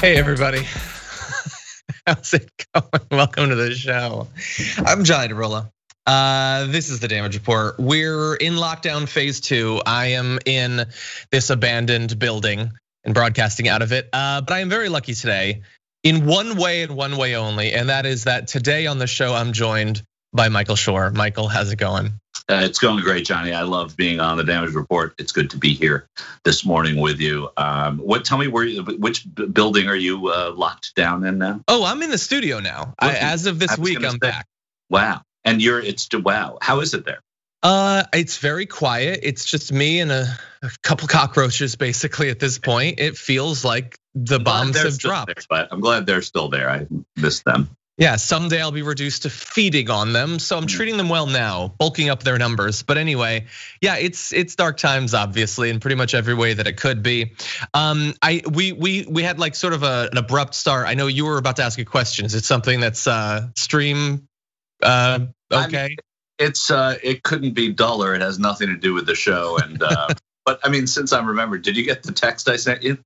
Hey everybody, how's it going? Welcome to the show. I'm Johnny DeRolla. This is the Damage Report. We're in lockdown phase 2. I am in this abandoned building and broadcasting out of it. But I am very lucky today in one way and one way only, and that is that today on the show I'm joined by Michael Shore. Michael, how's it going? It's going great, Johnny. I love being on the Damage Report. It's good to be here this morning with you. Tell me which building are you locked down in now? Oh, I'm in the studio now. As of this week, I'm back. Wow, and wow. How is it there? It's very quiet. It's just me and a couple cockroaches, basically. At this point, it feels like the bombs have dropped. There, but I'm glad they're still there. I missed them. Yeah, someday I'll be reduced to feeding on them, so I'm treating them well now, bulking up their numbers. But anyway, yeah, it's dark times, obviously, in pretty much every way that it could be. We had like sort of an abrupt start. I know you were about to ask a question. Is it something that's stream okay? I mean, it couldn't be duller. It has nothing to do with the show. And but I mean, since I'm remembered, did you get the text I sent you?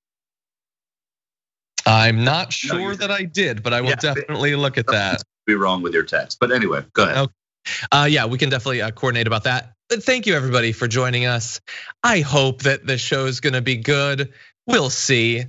I'm not sure that I did, but I will definitely look at that. Be wrong with your text, but anyway, go ahead. Okay. Yeah, we can definitely coordinate about that. But thank you everybody for joining us. I hope that the show is going to be good. We'll see.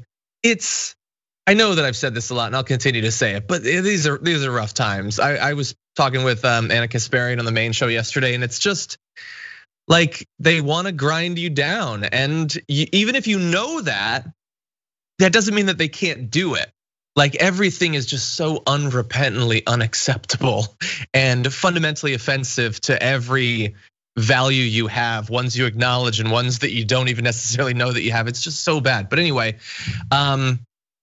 I know that I've said this a lot, and I'll continue to say it, but these are rough times. I was talking with Anna Kasparian on the main show yesterday, and it's just like they want to grind you down, and even if you know that doesn't mean that they can't do it. Like everything is just so unrepentantly unacceptable and fundamentally offensive to every value you have, ones you acknowledge and ones that you don't even necessarily know that you have. It's just so bad. But anyway, yeah,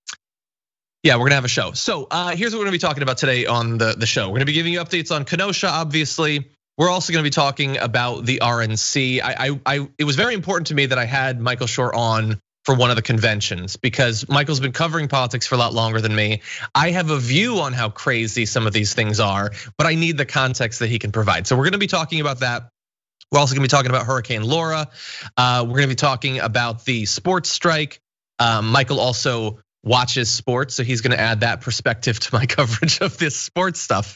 we're gonna have a show. So here's what we're gonna be talking about today on the show. We're gonna be giving you updates on Kenosha, obviously. We're also gonna be talking about the RNC. It was very important to me that I had Michael Shore on for one of the conventions because Michael's been covering politics for a lot longer than me. I have a view on how crazy some of these things are, but I need the context that he can provide. So we're gonna be talking about that. We're also gonna be talking about Hurricane Laura. We're gonna be talking about the sports strike. Michael also watches sports, so he's gonna add that perspective to my coverage of this sports stuff.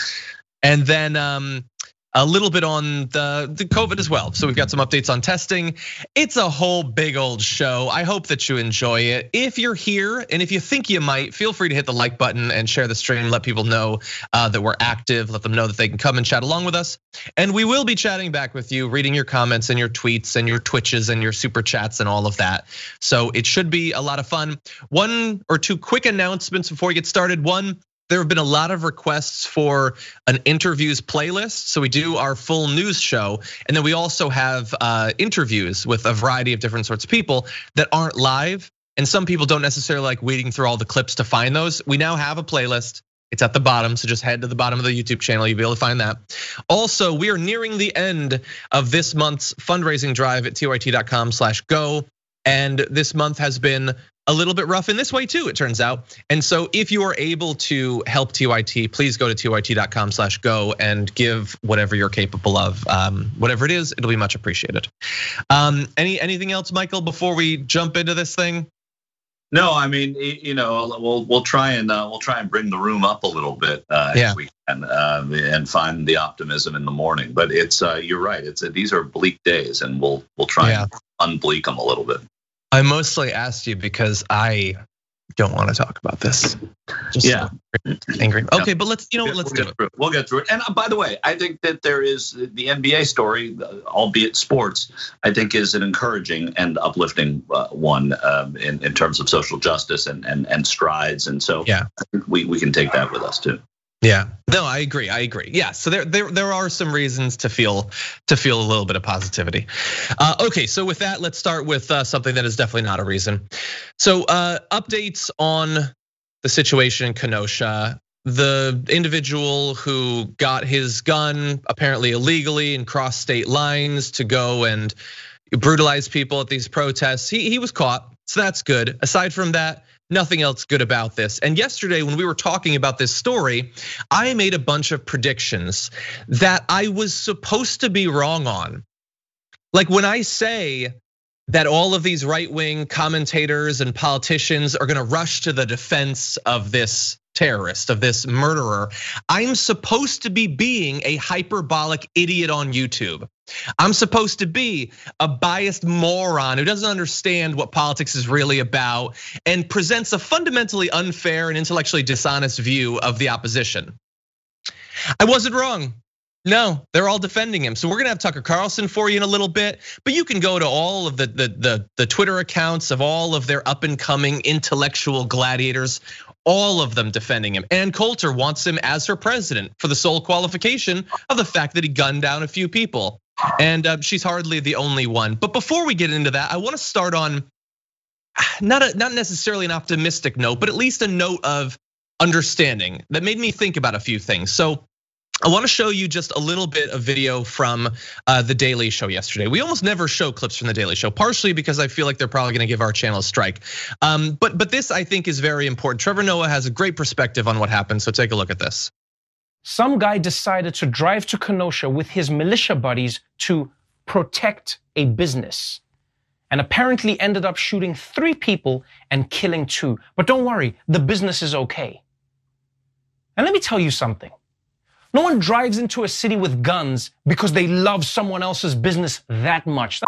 And then a little bit on the COVID as well. So we've got some updates on testing. It's a whole big old show. I hope that you enjoy it. If you're here and if you think you might, feel free to hit the like button and share the stream. Let people know that we're active. Let them know that they can come and chat along with us. And we will be chatting back with you, reading your comments and your tweets and your Twitches and your super chats and all of that. So it should be a lot of fun. One or two quick announcements before we get started. One, there have been a lot of requests for an interviews playlist. So we do our full news show. And then we also have interviews with a variety of different sorts of people that aren't live. And some people don't necessarily like wading through all the clips to find those. We now have a playlist. It's at the bottom, so just head to the bottom of the YouTube channel, you'll be able to find that. Also, we are nearing the end of this month's fundraising drive at tyt.com/go. And this month has been a little bit rough in this way too, it turns out. And so if you are able to help TYT, please go to tyt.com/go and give whatever you're capable of. Whatever it is, it'll be much appreciated. Anything else, Michael, before we jump into this thing? No, I mean, we'll try and bring the room up a little bit if we can, and find the optimism in the morning. But it's you're right. These are bleak days, and we'll try and unbleak them a little bit. I mostly asked you because I don't want to talk about this. Just angry. Okay, but let's do it. We'll get through it. And by the way, I think that there is the NBA story, albeit sports, I think is an encouraging and uplifting one in terms of social justice and strides. And so I think we can take that with us too. Yeah, no, I agree. Yeah, so there are some reasons to feel a little bit of positivity. Okay, so with that, let's start with something that is definitely not a reason. So updates on the situation in Kenosha. The individual who got his gun apparently illegally and crossed state lines to go and brutalize people at these protests, he was caught, so that's good. Aside from that, nothing else good about this. And yesterday when we were talking about this story, I made a bunch of predictions that I was supposed to be wrong on. Like when I say that all of these right-wing commentators and politicians are gonna rush to the defense of this terrorist, of this murderer. I'm supposed to be being a hyperbolic idiot on YouTube. I'm supposed to be a biased moron who doesn't understand what politics is really about and presents a fundamentally unfair and intellectually dishonest view of the opposition. I wasn't wrong. No, they're all defending him. So we're gonna have Tucker Carlson for you in a little bit, but you can go to all of the Twitter accounts of all of their up and coming intellectual gladiators, all of them defending him. Ann Coulter wants him as her president for the sole qualification of the fact that he gunned down a few people. And she's hardly the only one. But before we get into that, I wanna start on not necessarily an optimistic note, but at least a note of understanding that made me think about a few things. So I want to show you just a little bit of video from The Daily Show yesterday. We almost never show clips from The Daily Show, partially because I feel like they're probably going to give our channel a strike. But this I think is very important. Trevor Noah has a great perspective on what happened, so take a look at this. Some guy decided to drive to Kenosha with his militia buddies to protect a business, and apparently ended up shooting 3 people and killing 2. But don't worry, the business is okay. And let me tell you something. No one drives into a city with guns because they love someone else's business that much.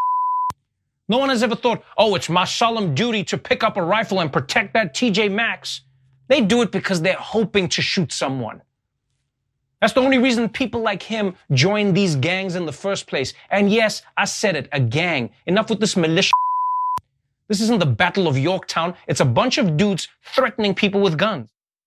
No one has ever thought, oh, it's my solemn duty to pick up a rifle and protect that TJ Maxx. They do it because they're hoping to shoot someone. That's the only reason people like him join these gangs in the first place. And yes, I said it, a gang. Enough with this militia. This isn't the Battle of Yorktown. It's a bunch of dudes threatening people with guns.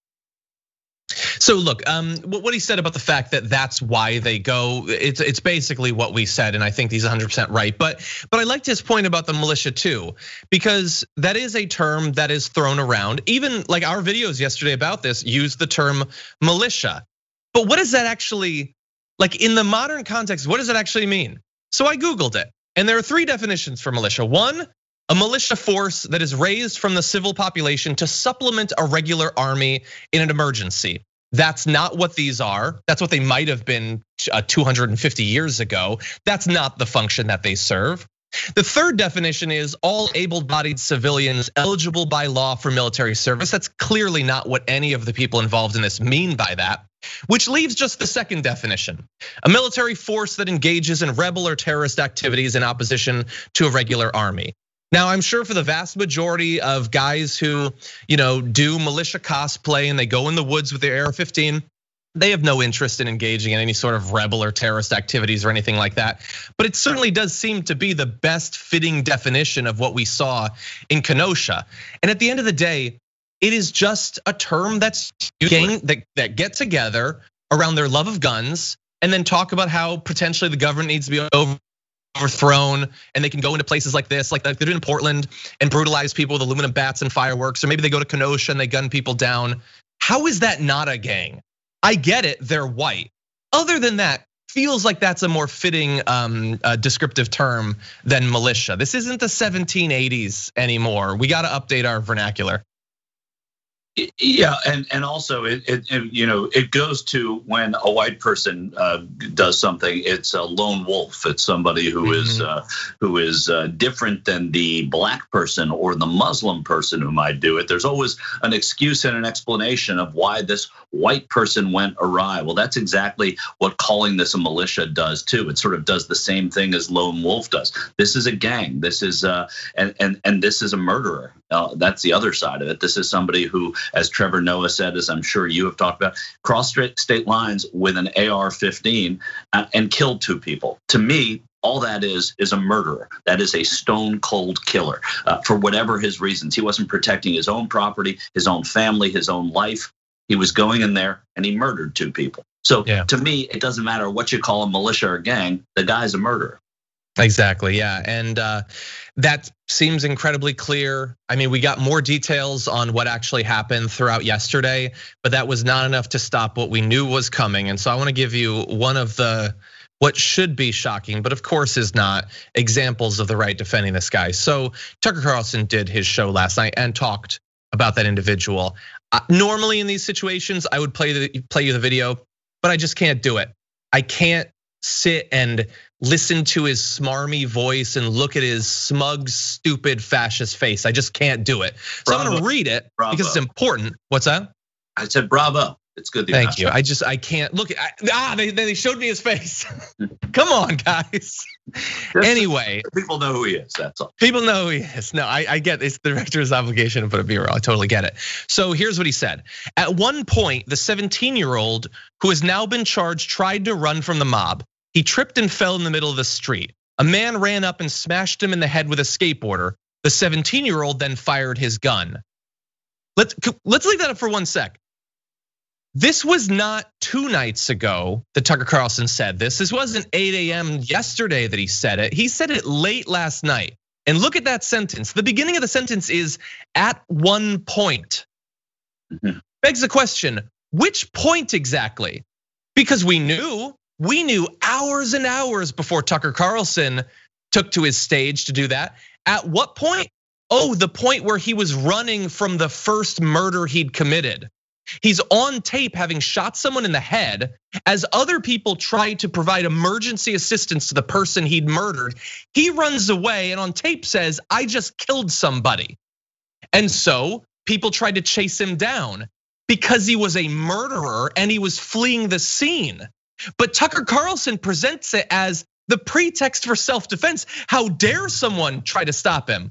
So look, what he said about the fact that that's why they go, it's basically what we said, and I think he's 100% right. But I liked his point about the militia too, because that is a term that is thrown around. Even like our videos yesterday about this use the term militia. But what does that actually, like in the modern context, what does it actually mean? So I Googled it, and there are 3 definitions for militia. 1, a militia force that is raised from the civil population to supplement a regular army in an emergency. That's not what these are. That's what they might have been 250 years ago. That's not the function that they serve. The 3rd definition is all able-bodied civilians eligible by law for military service. That's clearly not what any of the people involved in this mean by that, which leaves just the 2nd definition. A military force that engages in rebel or terrorist activities in opposition to a regular army. Now, I'm sure for the vast majority of guys who, do militia cosplay and they go in the woods with their AR-15, they have no interest in engaging in any sort of rebel or terrorist activities or anything like that. But it certainly does seem to be the best fitting definition of what we saw in Kenosha. And at the end of the day, it is just a term that's that get together around their love of guns and then talk about how potentially the government needs to be overthrown, and they can go into places like this, like they're doing in Portland, and brutalize people with aluminum bats and fireworks, or maybe they go to Kenosha and they gun people down. How is that not a gang? I get it, they're white. Other than that, feels like that's a more fitting descriptive term than militia. This isn't the 1780s anymore. We got to update our vernacular. Yeah, and also it goes to when a white person does something. It's a lone wolf. It's somebody who is different than the black person or the Muslim person who might do it. There's always an excuse and an explanation of why this white person went awry. Well, that's exactly what calling this a militia does too. It sort of does the same thing as lone wolf does. This is a gang. This is and this is a murderer. That's the other side of it. This is somebody who, as Trevor Noah said, as I'm sure you have talked about, crossed state lines with an AR-15 and killed 2 people. To me, all that is a murderer. That is a stone cold killer for whatever his reasons. He wasn't protecting his own property, his own family, his own life. He was going in there and he murdered 2 people. So to me, it doesn't matter what you call a militia or gang, the guy's a murderer. Exactly, yeah, and that seems incredibly clear. I mean, we got more details on what actually happened throughout yesterday, but that was not enough to stop what we knew was coming. And so I want to give you one of the what should be shocking, but of course is not, examples of the right defending this guy. So Tucker Carlson did his show last night and talked about that individual. Normally in these situations, I would play you the video, but I just can't do it. I can't sit and listen to his smarmy voice and look at his smug, stupid, fascist face. I just can't do it. So I'm gonna read it because it's important. What's that? I said bravo. It's good. Thank you. I can't look. They showed me his face. Come on, guys. Anyway, people know who he is. That's all. People know who he is. No, I get it's the director's obligation to put a B-roll. I totally get it. So here's what he said. At one point, the 17-year-old who has now been charged tried to run from the mob. He tripped and fell in the middle of the street. A man ran up and smashed him in the head with a skateboarder. The 17-year-old then fired his gun. Let's leave that up for 1 sec. This was not 2 nights ago that Tucker Carlson said this. This wasn't 8 a.m. yesterday that he said it. He said it late last night. And look at that sentence. The beginning of the sentence is at one point. Begs the question, which point exactly? Because we knew hours and hours before Tucker Carlson took to his stage to do that. At what point? Oh, the point where he was running from the first murder he'd committed. He's on tape having shot someone in the head as other people try to provide emergency assistance to the person he'd murdered. He runs away and on tape says, I just killed somebody. And so people tried to chase him down because he was a murderer and he was fleeing the scene. But Tucker Carlson presents it as the pretext for self-defense. How dare someone try to stop him?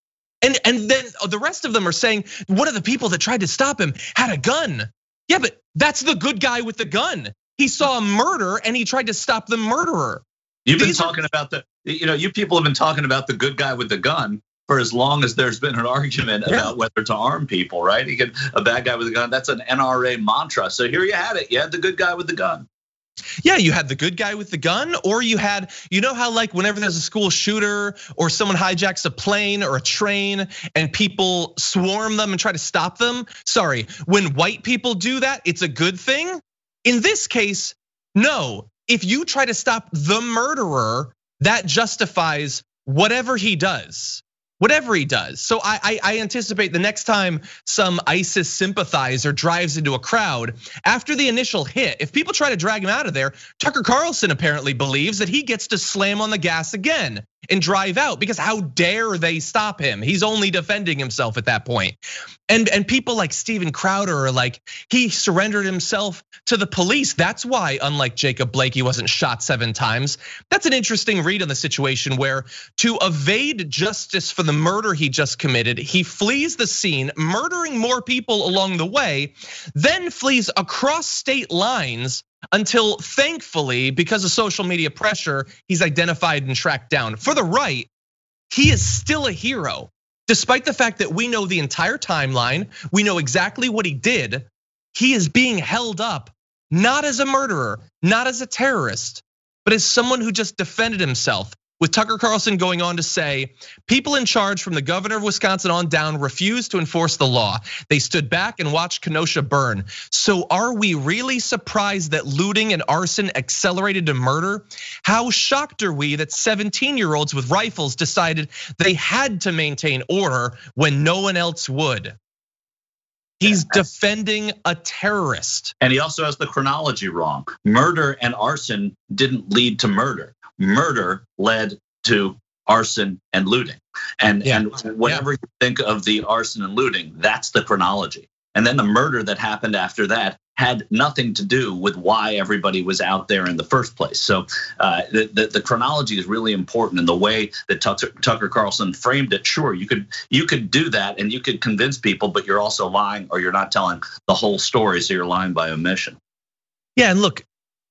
And then the rest of them are saying, one of the people that tried to stop him had a gun. Yeah, but that's the good guy with the gun. He saw a murder and he tried to stop the murderer. You've been talking about you people have been talking about the good guy with the gun for as long as there's been an argument about whether to arm people, right? A bad guy with a gun, that's an NRA mantra. So here you had it. You had the good guy with the gun. Yeah, you had the good guy with the gun, or you had, you know how like whenever there's a school shooter or someone hijacks a plane or a train and people swarm them and try to stop them. Sorry, when white people do that, it's a good thing. In this case, no. If you try to stop the murderer, that justifies whatever he does. Whatever he does. So I anticipate the next time some ISIS sympathizer drives into a crowd, after the initial hit, if people try to drag him out of there, Tucker Carlson apparently believes that he gets to slam on the gas again and drive out, because how dare they stop him? He's only defending himself at that point. And people like Steven Crowder are like, he surrendered himself to the police. That's why, unlike Jacob Blake, he wasn't shot 7 times. That's an interesting read on the situation where, to evade justice for the murder he just committed, he flees the scene, murdering more people along the way, then flees across state lines until, thankfully, because of social media pressure, he's identified and tracked down. For the right, he is still a hero. Despite the fact that we know the entire timeline, we know exactly what he did, he is being held up, not as a murderer, not as a terrorist, but as someone who just defended himself. With Tucker Carlson going on to say, people in charge from the governor of Wisconsin on down refused to enforce the law. They stood back and watched Kenosha burn. So are we really surprised that looting and arson accelerated to murder? How shocked are we that 17-year-olds with rifles decided they had to maintain order when no one else would? He's defending a terrorist. And he also has the chronology wrong. Murder and arson didn't lead to murder. Murder led to arson and looting. And whenever you think of the arson and looting, that's the chronology. And then the murder that happened after that had nothing to do with why everybody was out there in the first place. So the chronology is really important in the way that Tucker Carlson framed it. Sure, you could do that and you could convince people, but you're also lying, or you're not telling the whole story, so you're lying by omission. Yeah, and look,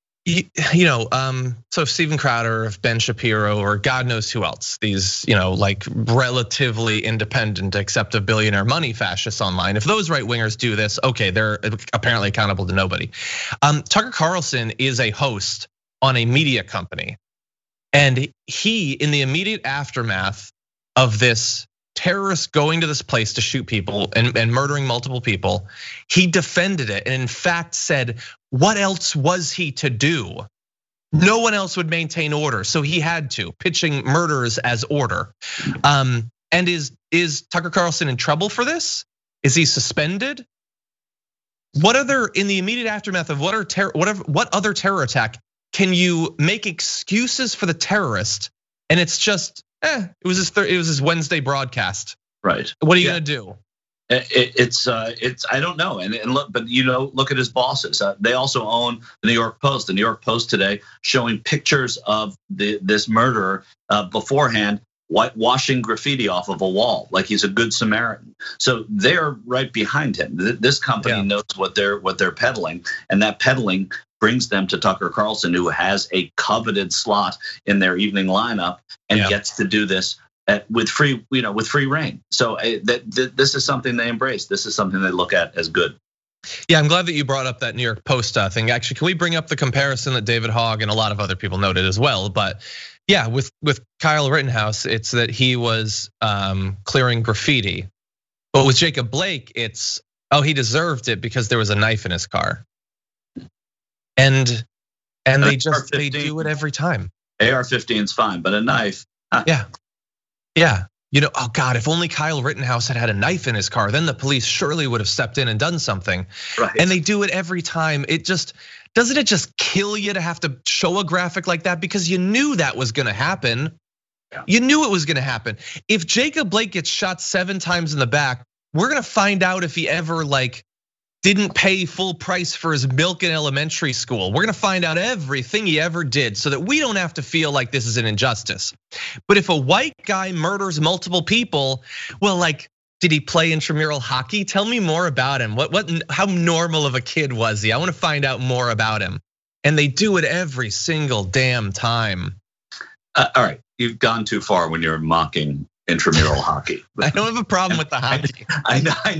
so Steven Crowder, if Ben Shapiro, or God knows who else, these, like relatively independent, except of billionaire money fascists online. If those right wingers do this, okay, they're apparently accountable to nobody. Tucker Carlson is a host on a media company, and he, in the immediate aftermath of this terrorist going to this place to shoot people and murdering multiple people, he defended it and in fact said, what else was he to do? No one else would maintain order, so he had to, pitching murders as order. And is Tucker Carlson in trouble for this? Is he suspended? What other, in the immediate aftermath of what other terror attack can you make excuses for the terrorist? And it's just, it was his Wednesday broadcast. Right. What are you gonna do? It's I don't know, and look, but look at his bosses. They also own the New York Post. The New York Post today showing pictures of this murderer beforehand, washing graffiti off of a wall like he's a good Samaritan. So they're right behind him. This company knows what they're peddling, and that peddling brings them to Tucker Carlson, who has a coveted slot in their evening lineup and gets to do this with free reign. So this is something they embrace. This is something they look at as good. Yeah, I'm glad that you brought up that New York Post thing. Actually, can we bring up the comparison that David Hogg and a lot of other people noted as well? But yeah, with Kyle Rittenhouse, it's that he was clearing graffiti. But with Jacob Blake, it's, he deserved it because there was a knife in his car. And they do it every time. AR-15 is fine, but a knife. Yeah. Oh God, if only Kyle Rittenhouse had a knife in his car, then the police surely would have stepped in and done something. Right. And they do it every time. Doesn't it just kill you to have to show a graphic like that? Because you knew that was gonna happen. Yeah. You knew it was gonna happen. If Jacob Blake gets shot 7 times in the back, we're gonna find out if he ever didn't pay full price for his milk in elementary school. We're gonna find out everything he ever did so that we don't have to feel like this is an injustice. But if a white guy murders multiple people, well, did he play intramural hockey? Tell me more about him. How normal of a kid was he? I wanna find out more about him. And they do it every single damn time. All right, you've gone too far when you're mocking intramural hockey. I don't have a problem with the hockey. I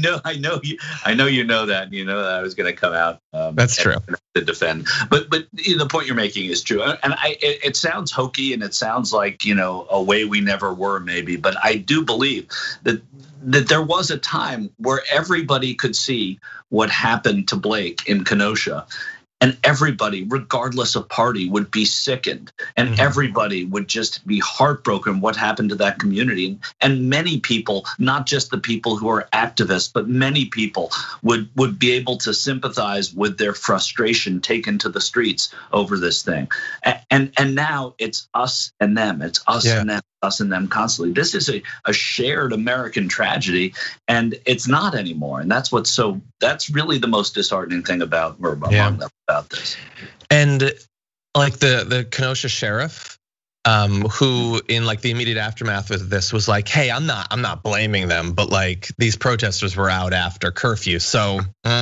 know you know that. You know that I was going to come out. That's true. To defend, but the point you're making is true, and it sounds hokey and it sounds like a way we never were maybe, but I do believe that there was a time where everybody could see what happened to Blake in Kenosha. And everybody, regardless of party, would be sickened, and everybody would just be heartbroken what happened to that community. And many people, not just the people who are activists, but many people would be able to sympathize with their frustration taken to the streets over this thing. And now it's us and them. It's us and them. Us and them constantly. This is a shared American tragedy, and it's not anymore. And that's really the most disheartening thing about this. And the Kenosha sheriff, who in the immediate aftermath of this was like, hey, I'm not blaming them, but these protesters were out after curfew. So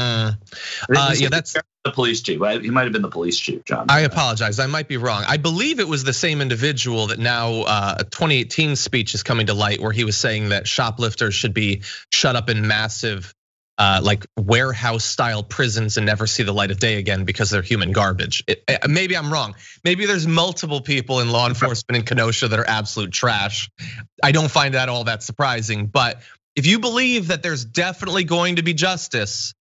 that's the police chief. He might have been the police chief, John. I apologize. I might be wrong. I believe it was the same individual that now a 2018 speech is coming to light where he was saying that shoplifters should be shut up in massive warehouse style prisons and never see the light of day again because they're human garbage. Maybe I'm wrong. Maybe there's multiple people in law enforcement in Kenosha that are absolute trash. I don't find that all that surprising, but if you believe that there's definitely going to be justice,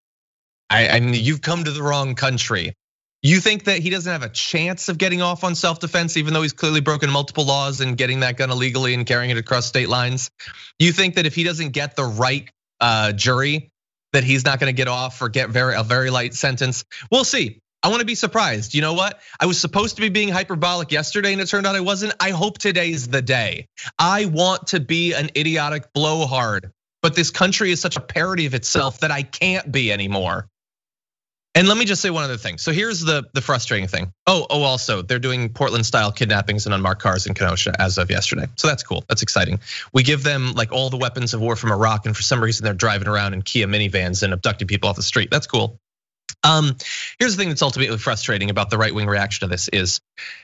you've come to the wrong country. You think that he doesn't have a chance of getting off on self-defense, even though he's clearly broken multiple laws and getting that gun illegally and carrying it across state lines? You think that if he doesn't get the right jury, that he's not gonna get off or get a very light sentence? We'll see. I wanna be surprised. You know what? I was supposed to be being hyperbolic yesterday and it turned out I wasn't. I hope today's the day. I want to be an idiotic blowhard, but this country is such a parody of itself that I can't be anymore. And let me just say one other thing. So here's the frustrating thing. Also, they're doing Portland-style kidnappings in unmarked cars in Kenosha as of yesterday. So that's cool. That's exciting. We give them all the weapons of war from Iraq, and for some reason they're driving around in Kia minivans and abducting people off the street. That's cool. Here's the thing that's ultimately frustrating about the right-wing reaction to this is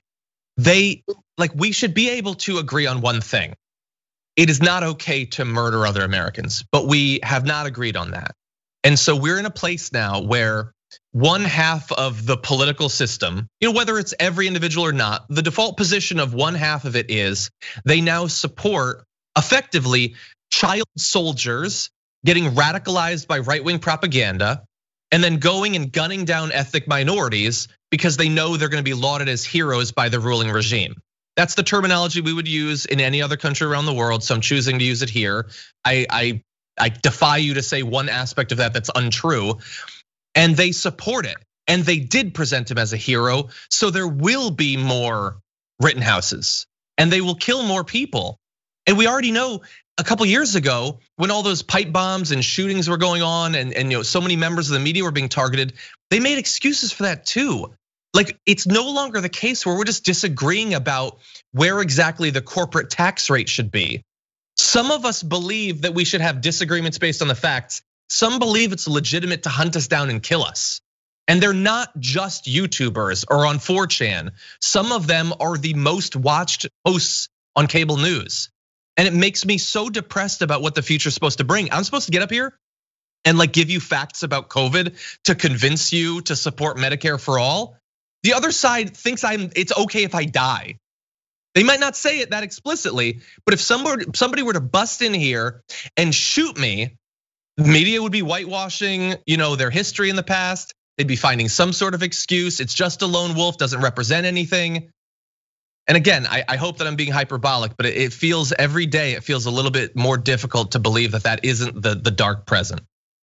we should be able to agree on one thing. It is not okay to murder other Americans, but we have not agreed on that. And so we're in a place now where one half of the political system, whether it's every individual or not, the default position of one half of it is they now support effectively child soldiers getting radicalized by right-wing propaganda and then going and gunning down ethnic minorities because they know they're gonna be lauded as heroes by the ruling regime. That's the terminology we would use in any other country around the world, so I'm choosing to use it here. I defy you to say one aspect of that that's untrue. And they support it. and they did present him as a hero. So there will be more Rittenhouses, and they will kill more people. And we already know a couple years ago when all those pipe bombs and shootings were going on, and so many members of the media were being targeted, they made excuses for that too. Like, it's no longer the case where we're just disagreeing about where exactly the corporate tax rate should be. Some of us believe that we should have disagreements based on the facts. Some believe it's legitimate to hunt us down and kill us. And they're not just YouTubers or on 4chan. Some of them are the most watched hosts on cable news. And it makes me so depressed about what the future is supposed to bring. I'm supposed to get up here and like give you facts about COVID to convince you to support Medicare for all. The other side thinks it's okay if I die. They might not say it that explicitly, but if somebody were to bust in here and shoot me, the media would be whitewashing, their history in the past. They'd be finding some sort of excuse. It's just a lone wolf, doesn't represent anything. And again, I hope that I'm being hyperbolic, but it feels every day, it feels a little bit more difficult to believe that isn't the dark present.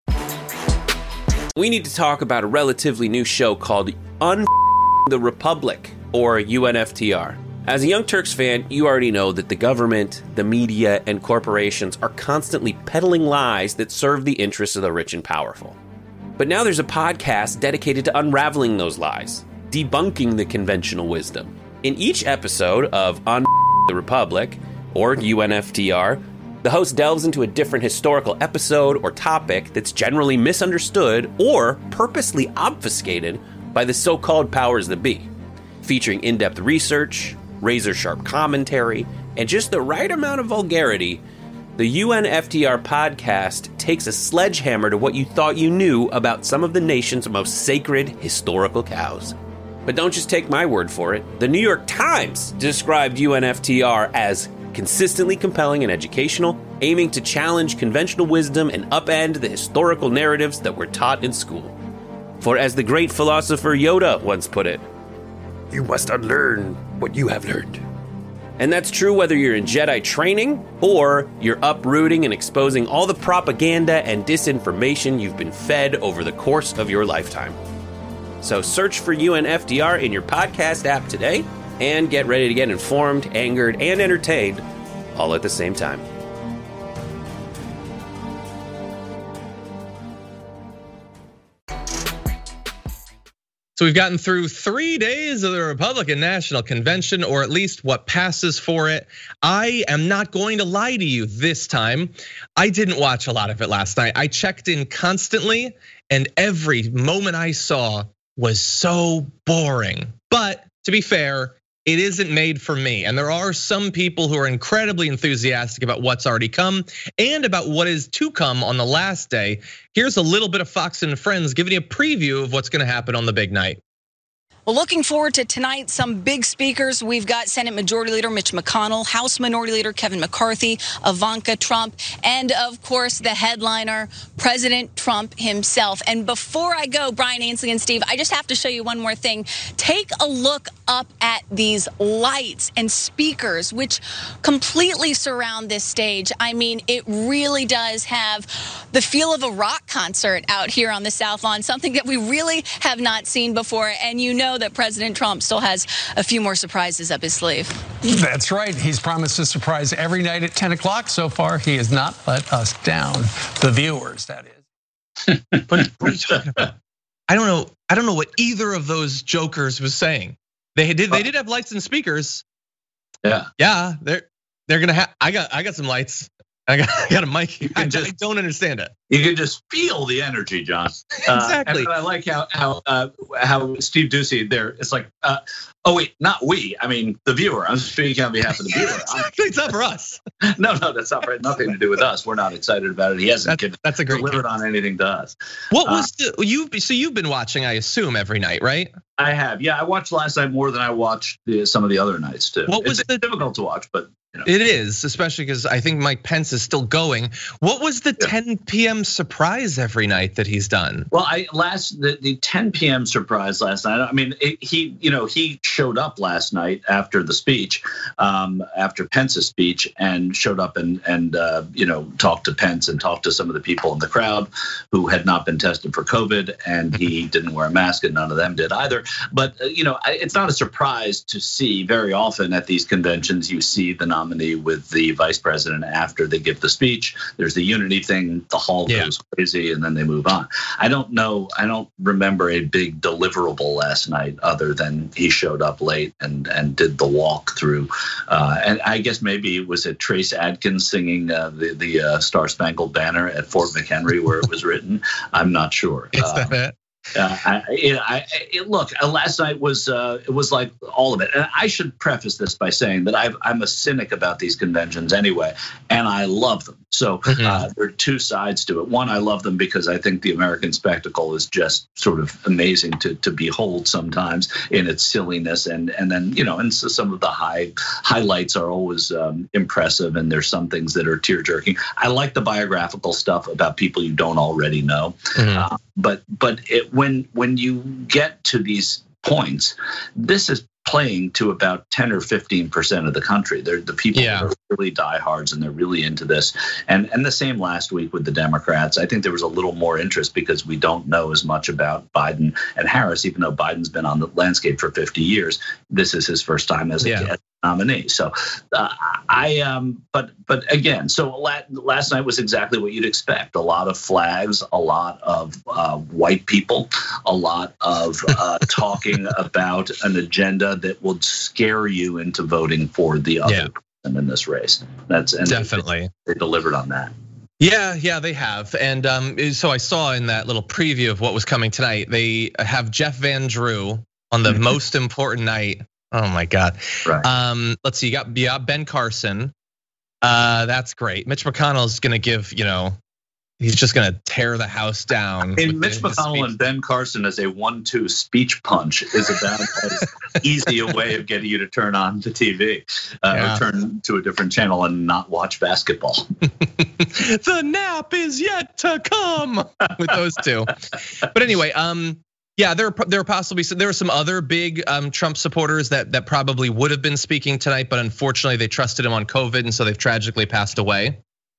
We need to talk about a relatively new show called the Republic, or UNFTR. As a Young Turks fan, you already know that the government, the media, and corporations are constantly peddling lies that serve the interests of the rich and powerful. But now there's a podcast dedicated to unraveling those lies, debunking the conventional wisdom. In each episode of the Republic, or UNFTR, the host delves into a different historical episode or topic that's generally misunderstood or purposely obfuscated by the so-called powers that be, featuring in-depth research, razor-sharp commentary, and just the right amount of vulgarity. The UNFTR podcast takes a sledgehammer to what you thought you knew about some of the nation's most sacred historical cows. But don't just take my word for it. The New York Times described UNFTR as consistently compelling and educational, aiming to challenge conventional wisdom and upend the historical narratives that were taught in school. For as the great philosopher Yoda once put it, you must unlearn what you have learned. And that's true whether you're in Jedi training or you're uprooting and exposing all the propaganda and disinformation you've been fed over the course of your lifetime. So search for UNFTR in your podcast app today and get ready to get informed, angered, and entertained all at the same time. So we've gotten through 3 days of the Republican National Convention, or at least what passes for it. I am not going to lie to you this time. I didn't watch a lot of it last night. I checked in constantly, and every moment I saw was so boring. But to be fair, it isn't made for me. And there are some people who are incredibly enthusiastic about what's already come and about what is to come on the last day. Here's a little bit of Fox and Friends giving you a preview of what's gonna happen on the big night. Well, looking forward to tonight, some big speakers. We've got Senate Majority Leader Mitch McConnell, House Minority Leader Kevin McCarthy, Ivanka Trump, and of course, the headliner, President Trump himself. And before I go, Brian Ainsley and Steve, I just have to show you one more thing. Take a look up at these lights and speakers, which completely surround this stage. I mean, it really does have the feel of a rock concert out here on the South Lawn, something that we really have not seen before. And you know that President Trump still has a few more surprises up his sleeve. That's right. He's promised a surprise every night at 10 o'clock. So far, he has not let us down. The viewers, that is. What are you talking about? I don't know what either of those jokers was saying. They did have lights and speakers. Yeah, they're gonna have. I got some lights. I got a mic here. I don't understand it. You can just feel the energy, John. Exactly. And I like how Steve Doocy there. It's like, oh wait, not we. I mean the viewer. I'm speaking on behalf of the viewer. It's not for us. No, that's not right. Nothing to do with us. We're not excited about it. He hasn't that's a great delivered on anything to us. What was you've been watching? I assume every night, right? I have. Yeah, I watched last night more than I watched some of the other nights too. What was it's difficult to watch, but. It is, especially because I think Mike Pence is still going. What was the 10 p.m. surprise every night that he's done? Well, the 10 p.m. surprise last night. I mean, he showed up last night after the speech, after Pence's speech, and showed up and talked to Pence and talked to some of the people in the crowd who had not been tested for COVID, and he didn't wear a mask, and none of them did either. But it's not a surprise to see very often at these conventions you see the nominee with the vice president after they give the speech. There's the unity thing, the hall goes crazy, and then they move on. I don't remember a big deliverable last night other than he showed up late and did the walk through. And I guess maybe it was Trace Adkins singing the Star Spangled Banner at Fort McHenry where it was written. I'm not sure. Is that it? Look, last night was like all of it, and I should preface this by saying that I'm a cynic about these conventions anyway, and I love them. So there are two sides to it. One, I love them because I think the American spectacle is just sort of amazing to behold sometimes in its silliness, and then and so some of the highlights are always impressive, and there's some things that are tear jerking. I like the biographical stuff about people you don't already know, but when you get to these points, this is playing to about 10 or 15% of the country. They're the people that are really diehards, and they're really into this. And the same last week with the Democrats. I think there was a little more interest because we don't know as much about Biden and Harris, even though Biden's been on the landscape for 50 years. This is his first time as a nominee. So but again, so last night was exactly what you'd expect. A lot of flags, a lot of white people, a lot of talking about an agenda that would scare you into voting for the other person in this race. Definitely they delivered on that. Yeah, they have. And so I saw in that little preview of what was coming tonight, they have Jeff Van Drew on the most important night. Oh my God. Right. Let's see, you got Ben Carson. That's great. Mitch McConnell's gonna give, he's just gonna tear the house down. And Mitch McConnell and Ben Carson as a 1-2 speech punch is about as easy a way of getting you to turn on the TV or turn to a different channel and not watch basketball. The nap is yet to come with those two. But anyway, there were some other big Trump supporters that probably would have been speaking tonight, but unfortunately they trusted him on COVID, and so they've tragically passed away.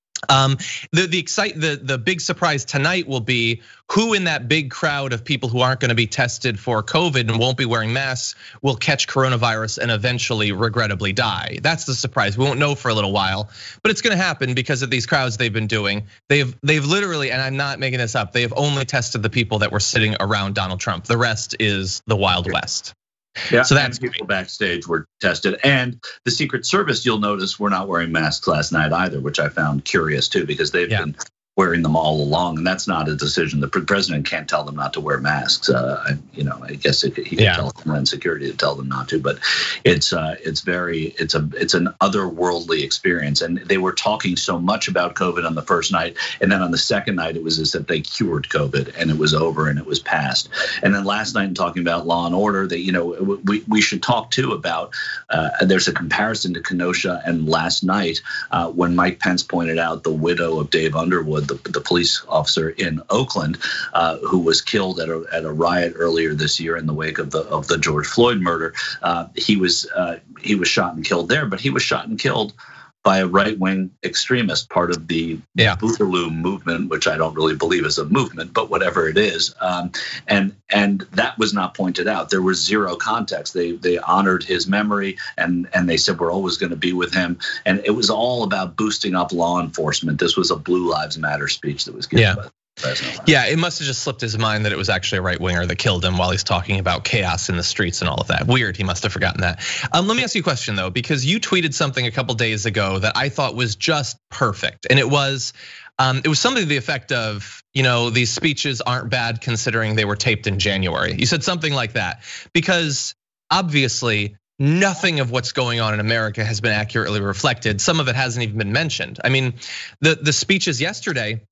The big surprise tonight will be who in that big crowd of people who aren't going to be tested for COVID and won't be wearing masks will catch coronavirus and eventually regrettably die. That's the surprise. We won't know for a little while, but it's going to happen because of these crowds they've been doing. They've literally, and I'm not making this up, they have only tested the people that were sitting around Donald Trump. The rest is the Wild West. Yeah, so that's people backstage were tested, and the Secret Service, you'll notice, were not wearing masks last night either, which I found curious too, because they've been wearing them all along, and that's not a decision. The president can't tell them not to wear masks. I guess he can tell Homeland Security to tell them not to, but it's an otherworldly experience. And they were talking so much about COVID on the first night, and then on the second night it was as if they cured COVID and it was over and it was past. And then last night, in talking about law and order, that we should talk too about. There's a comparison to Kenosha and last night when Mike Pence pointed out the widow of Dave Underwood, the police officer in Oakland, who was killed at a riot earlier this year in the wake of the George Floyd murder. He was shot and killed there, but he was shot and killed by a right-wing extremist, part of the Boogaloo movement, which I don't really believe is a movement, but whatever it is. And that was not pointed out. There was zero context. They honored his memory, and they said we're always going to be with him. And it was all about boosting up law enforcement. This was a Blue Lives Matter speech that was given by the president. Yeah, it must have just slipped his mind that it was actually a right winger that killed him while he's talking about chaos in the streets and all of that. Weird, he must have forgotten that. Let me ask you a question though, because you tweeted something a couple days ago that I thought was just perfect, and it was something to the effect of, these speeches aren't bad considering they were taped in January. You said something like that because obviously nothing of what's going on in America has been accurately reflected. Some of it hasn't even been mentioned. I mean, the speeches yesterday,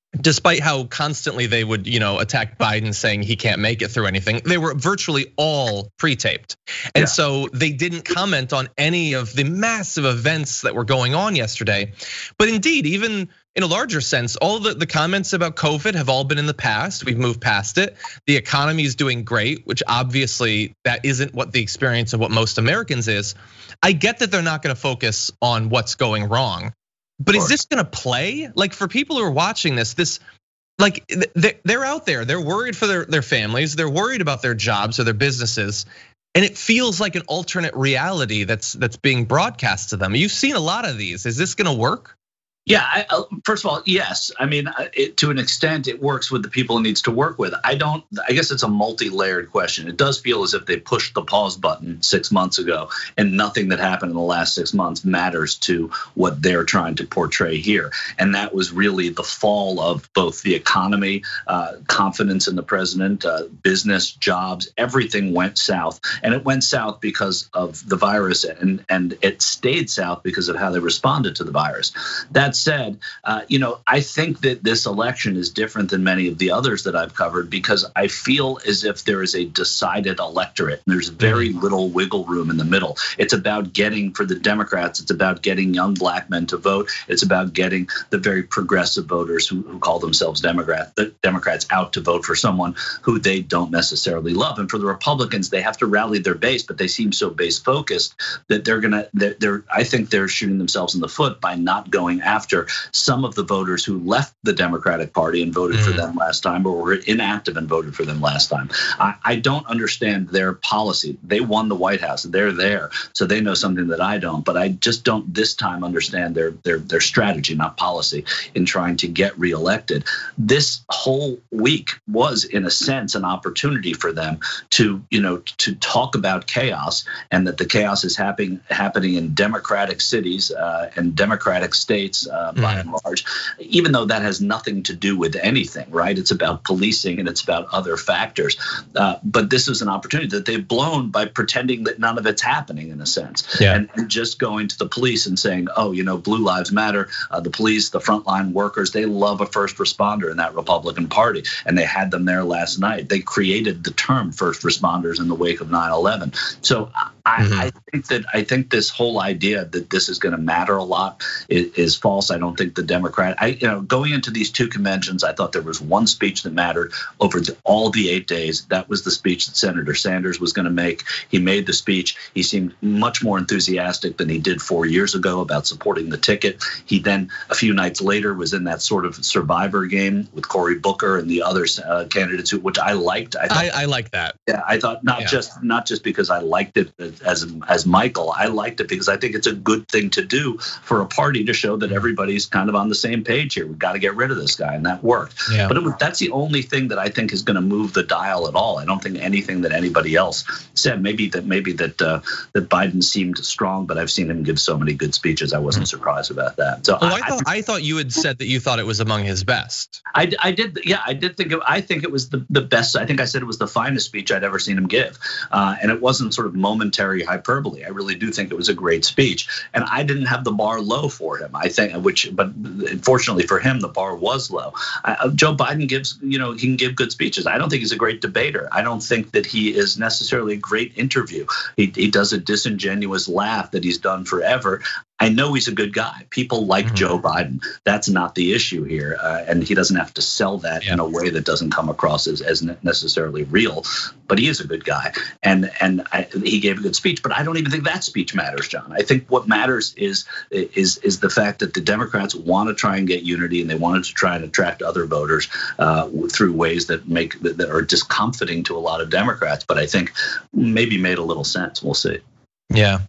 despite how constantly they would, attack Biden saying he can't make it through anything, they were virtually all pre-taped. And so they didn't comment on any of the massive events that were going on yesterday. But indeed, even in a larger sense, all the comments about COVID have all been in the past. We've moved past it. The economy is doing great, which obviously that isn't what the experience of what most Americans is. I get that they're not gonna focus on what's going wrong. But is this gonna play? Like, for people who are watching this, like, they're out there, they're worried for their families, they're worried about their jobs or their businesses. And it feels like an alternate reality that's being broadcast to them. You've seen a lot of these. Is this gonna work? Yeah, first of all, yes. I mean, to an extent, it works with the people it needs to work with. I guess it's a multi-layered question. It does feel as if they pushed the pause button 6 months ago, and nothing that happened in the last 6 months matters to what they're trying to portray here. And that was really the fall of both the economy, confidence in the president, business, jobs, everything went south. And it went south because of the virus, and it stayed south because of how they responded to the virus. That said, I think that this election is different than many of the others that I've covered, because I feel as if there is a decided electorate and there's very little wiggle room in the middle. It's about getting, for the Democrats, it's about getting young black men to vote. It's about getting the very progressive voters who call themselves Democrats out to vote for someone who they don't necessarily love. And for the Republicans, they have to rally their base, but they seem so base focused that I think they're shooting themselves in the foot by not going after some of the voters who left the Democratic Party and voted for them last time, or were inactive and voted for them last time. I don't understand their policy. They won the White House. They're there, so they know something that I don't. But I just don't this time understand their strategy, not policy, in trying to get reelected. This whole week was, in a sense, an opportunity for them to talk about chaos, and that the chaos is happening in democratic cities and democratic states. By and large, even though that has nothing to do with anything, right? It's about policing and it's about other factors. But this is an opportunity that they've blown by pretending that none of it's happening, in a sense. And just going to the police and saying, oh, Blue Lives Matter, the police, the frontline workers, they love a first responder in that Republican Party. And they had them there last night. They created the term first responders in the wake of 9/11. So I think this whole idea that this is going to matter a lot is false. I don't think the Democrat, going into these two conventions, I thought there was one speech that mattered over all the 8 days. That was the speech that Senator Sanders was going to make. He made the speech. He seemed much more enthusiastic than he did 4 years ago about supporting the ticket. He then, a few nights later, was in that sort of survivor game with Cory Booker and the other candidates, which I liked. I like that. Yeah, I thought not just because I liked it as Michael. I liked it because I think it's a good thing to do for a party to show that everybody's kind of on the same page here. We've got to get rid of this guy, and that worked. Yeah. But that's the only thing that I think is going to move the dial at all. I don't think anything that anybody else said. Maybe that Biden seemed strong, but I've seen him give so many good speeches. I wasn't surprised about that. So I thought you had said that you thought it was among his best. I did. Yeah, I did think. I think it was the best. I think I said it was the finest speech I'd ever seen him give, and it wasn't sort of momentary hyperbole. I really do think it was a great speech, and I didn't have the bar low for him. I think, but fortunately for him, the bar was low. Joe Biden gives, he can give good speeches. I don't think he's a great debater. I don't think that he is necessarily a great interview. He does a disingenuous laugh that he's done forever. I know he's a good guy. People like Joe Biden. That's not the issue here. And he doesn't have to sell that in a way that doesn't come across as necessarily real. But he is a good guy. And he gave a good speech. But I don't even think that speech matters, John. I think what matters is the fact that the Democrats want to try and get unity, and they wanted to try and attract other voters through ways that are discomfiting to a lot of Democrats. But I think maybe made a little sense. We'll see. Yeah,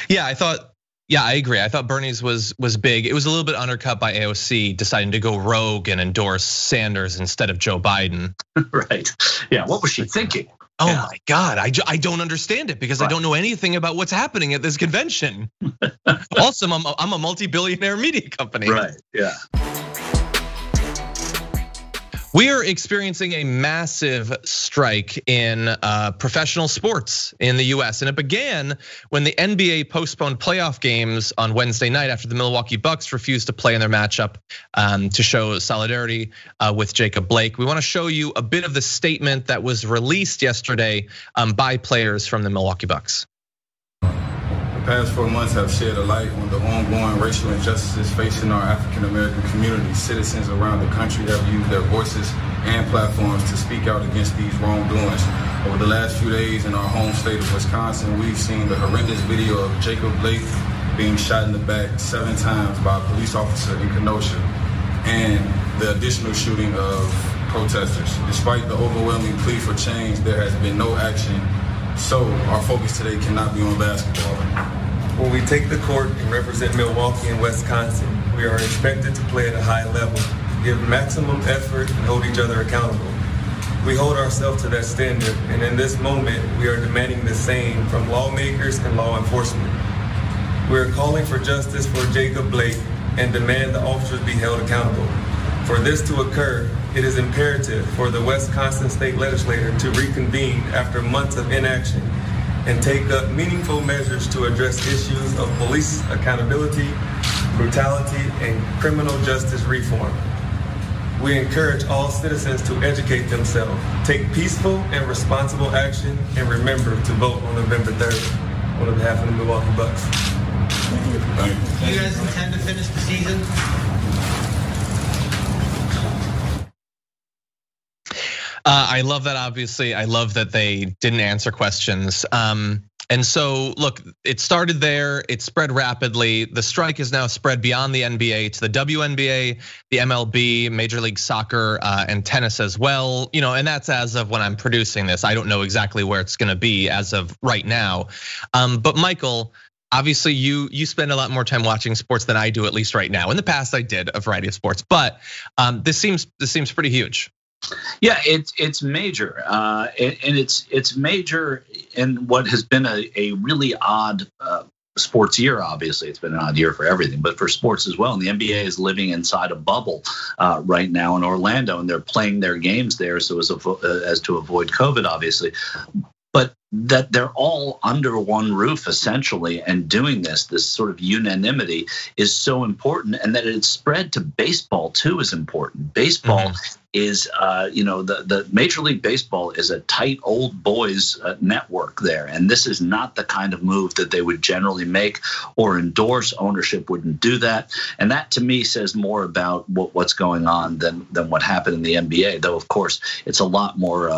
I agree. I thought Bernie's was big. It was a little bit undercut by AOC deciding to go rogue and endorse Sanders instead of Joe Biden. Right. Yeah. What was she thinking? Oh my God, I don't understand it because I don't know anything about what's happening at this convention. Also, I'm a multi-billionaire media company. Right. Yeah. We are experiencing a massive strike in professional sports in the US. And it began when the NBA postponed playoff games on Wednesday night after the Milwaukee Bucks refused to play in their matchup to show solidarity with Jacob Blake. We want to show you a bit of the statement that was released yesterday by players from the Milwaukee Bucks. The past 4 months have shed a light on the ongoing racial injustices facing our African American community. Citizens around the country have used their voices and platforms to speak out against these wrongdoings. Over the last few days in our home state of Wisconsin, we've seen the horrendous video of Jacob Blake being shot in the back 7 times by a police officer in Kenosha, and the additional shooting of protesters. Despite the overwhelming plea for change, there has been no action. So our focus today cannot be on basketball. When we take the court and represent Milwaukee and Wisconsin, we are expected to play at a high level, give maximum effort, and hold each other accountable. We hold ourselves to that standard, and in this moment, we are demanding the same from lawmakers and law enforcement. We are calling for justice for Jacob Blake and demand the officers be held accountable. For this to occur, it is imperative for the Wisconsin State Legislature to reconvene after months of inaction and take up meaningful measures to address issues of police accountability, brutality, and criminal justice reform. We encourage all citizens to educate themselves, take peaceful and responsible action, and remember to vote on November 3rd on behalf of the Milwaukee Bucks. Do you guys intend to finish the season? I love that, obviously. I love that they didn't answer questions. And so, look, it started there, it spread rapidly. The strike is now spread beyond the NBA to the WNBA, the MLB, Major League Soccer, and tennis as well. And that's as of when I'm producing this. I don't know exactly where it's gonna be as of right now. But Michael, obviously you spend a lot more time watching sports than I do, at least right now. In the past, I did a variety of sports, but this seems pretty huge. Yeah, it's major, and it's major in what has been a really odd sports year. Obviously, it's been an odd year for everything, but for sports as well. And the NBA is living inside a bubble right now in Orlando, and they're playing their games there so as to avoid COVID, obviously. But that they're all under one roof essentially, and doing this sort of unanimity is so important, and that it's spread to baseball too is important. Baseball is, the Major League Baseball is a tight old boys network there, and this is not the kind of move that they would generally make or endorse. Ownership wouldn't do that, and that to me says more about what's going on than what happened in the NBA. Though of course it's a lot more,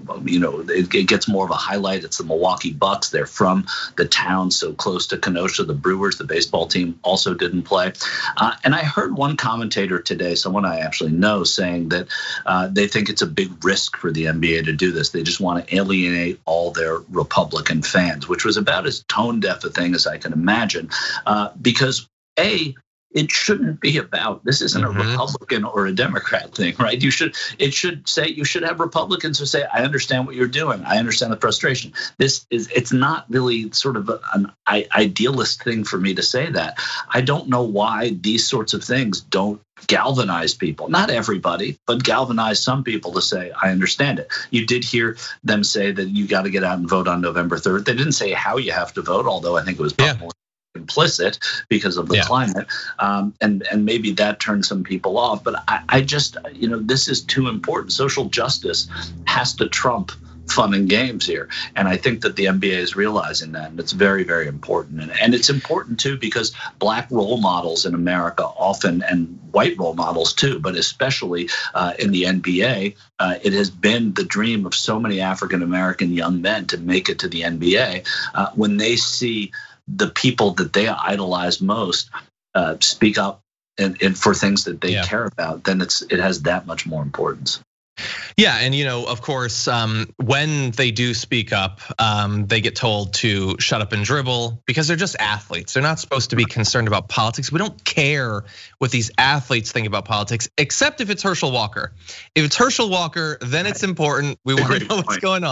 it gets more of a highlight. It's the Milwaukee Bucks. They're from the town so close to Kenosha. The Brewers, the baseball team, also didn't play. And I heard one commentator today, someone I actually know, saying that they think it's a big risk for the NBA to do this. They just want to alienate all their Republican fans, which was about as tone deaf a thing as I can imagine. Because it shouldn't be about, this isn't a Republican or a Democrat thing, right? You should have Republicans who say, I understand what you're doing. I understand the frustration. It's not really sort of an idealist thing for me to say that. I don't know why these sorts of things don't galvanize people. Not everybody, but galvanize some people to say, I understand it. You did hear them say that you got to get out and vote on November 3rd. They didn't say how you have to vote, although I think it was probably implicit because of the climate, and maybe that turned some people off. But I just, this is too important. Social justice has to trump fun and games here, and I think that the NBA is realizing that, and it's very, very important. And it's important too because Black role models in America often, and white role models too, but especially in the NBA, it has been the dream of so many African American young men to make it to the NBA. When they see the people that they idolize most speak up and for things that they care about, then it has that much more importance. Yeah, and of course, when they do speak up, they get told to shut up and dribble because they're just athletes. They're not supposed to be concerned about politics. We don't care what these athletes think about politics, except if it's Herschel Walker. If it's Herschel Walker, then it's important. We want to know what's going on.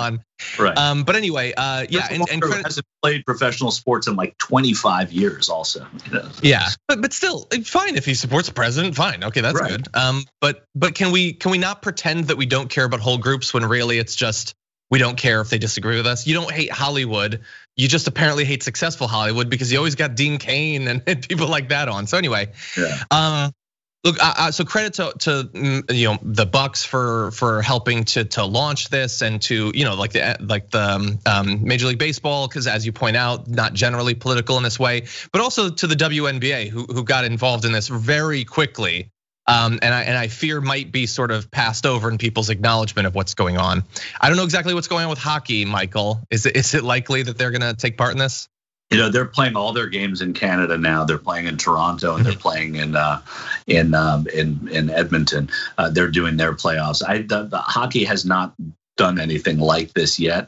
Right. But anyway, yeah, and credit hasn't played professional sports in like 25 years, also. Yeah, but still, fine if he supports the president. Fine, okay, that's good. But can we not pretend that we don't care about whole groups when really it's just we don't care if they disagree with us? You don't hate Hollywood. You just apparently hate successful Hollywood because you always got Dean Cain and people like that on. So anyway, look, so credit to the Bucks for helping to launch this and to like the Major League Baseball, because as you point out, not generally political in this way, but also to the WNBA who got involved in this very quickly. And I fear might be sort of passed over in people's acknowledgement of what's going on. I don't know exactly what's going on with hockey, Michael. Is it likely that they're going to take part in this? They're playing all their games in Canada now. They're playing in Toronto and they're playing in Edmonton. They're doing their playoffs. The hockey has not done anything like this yet,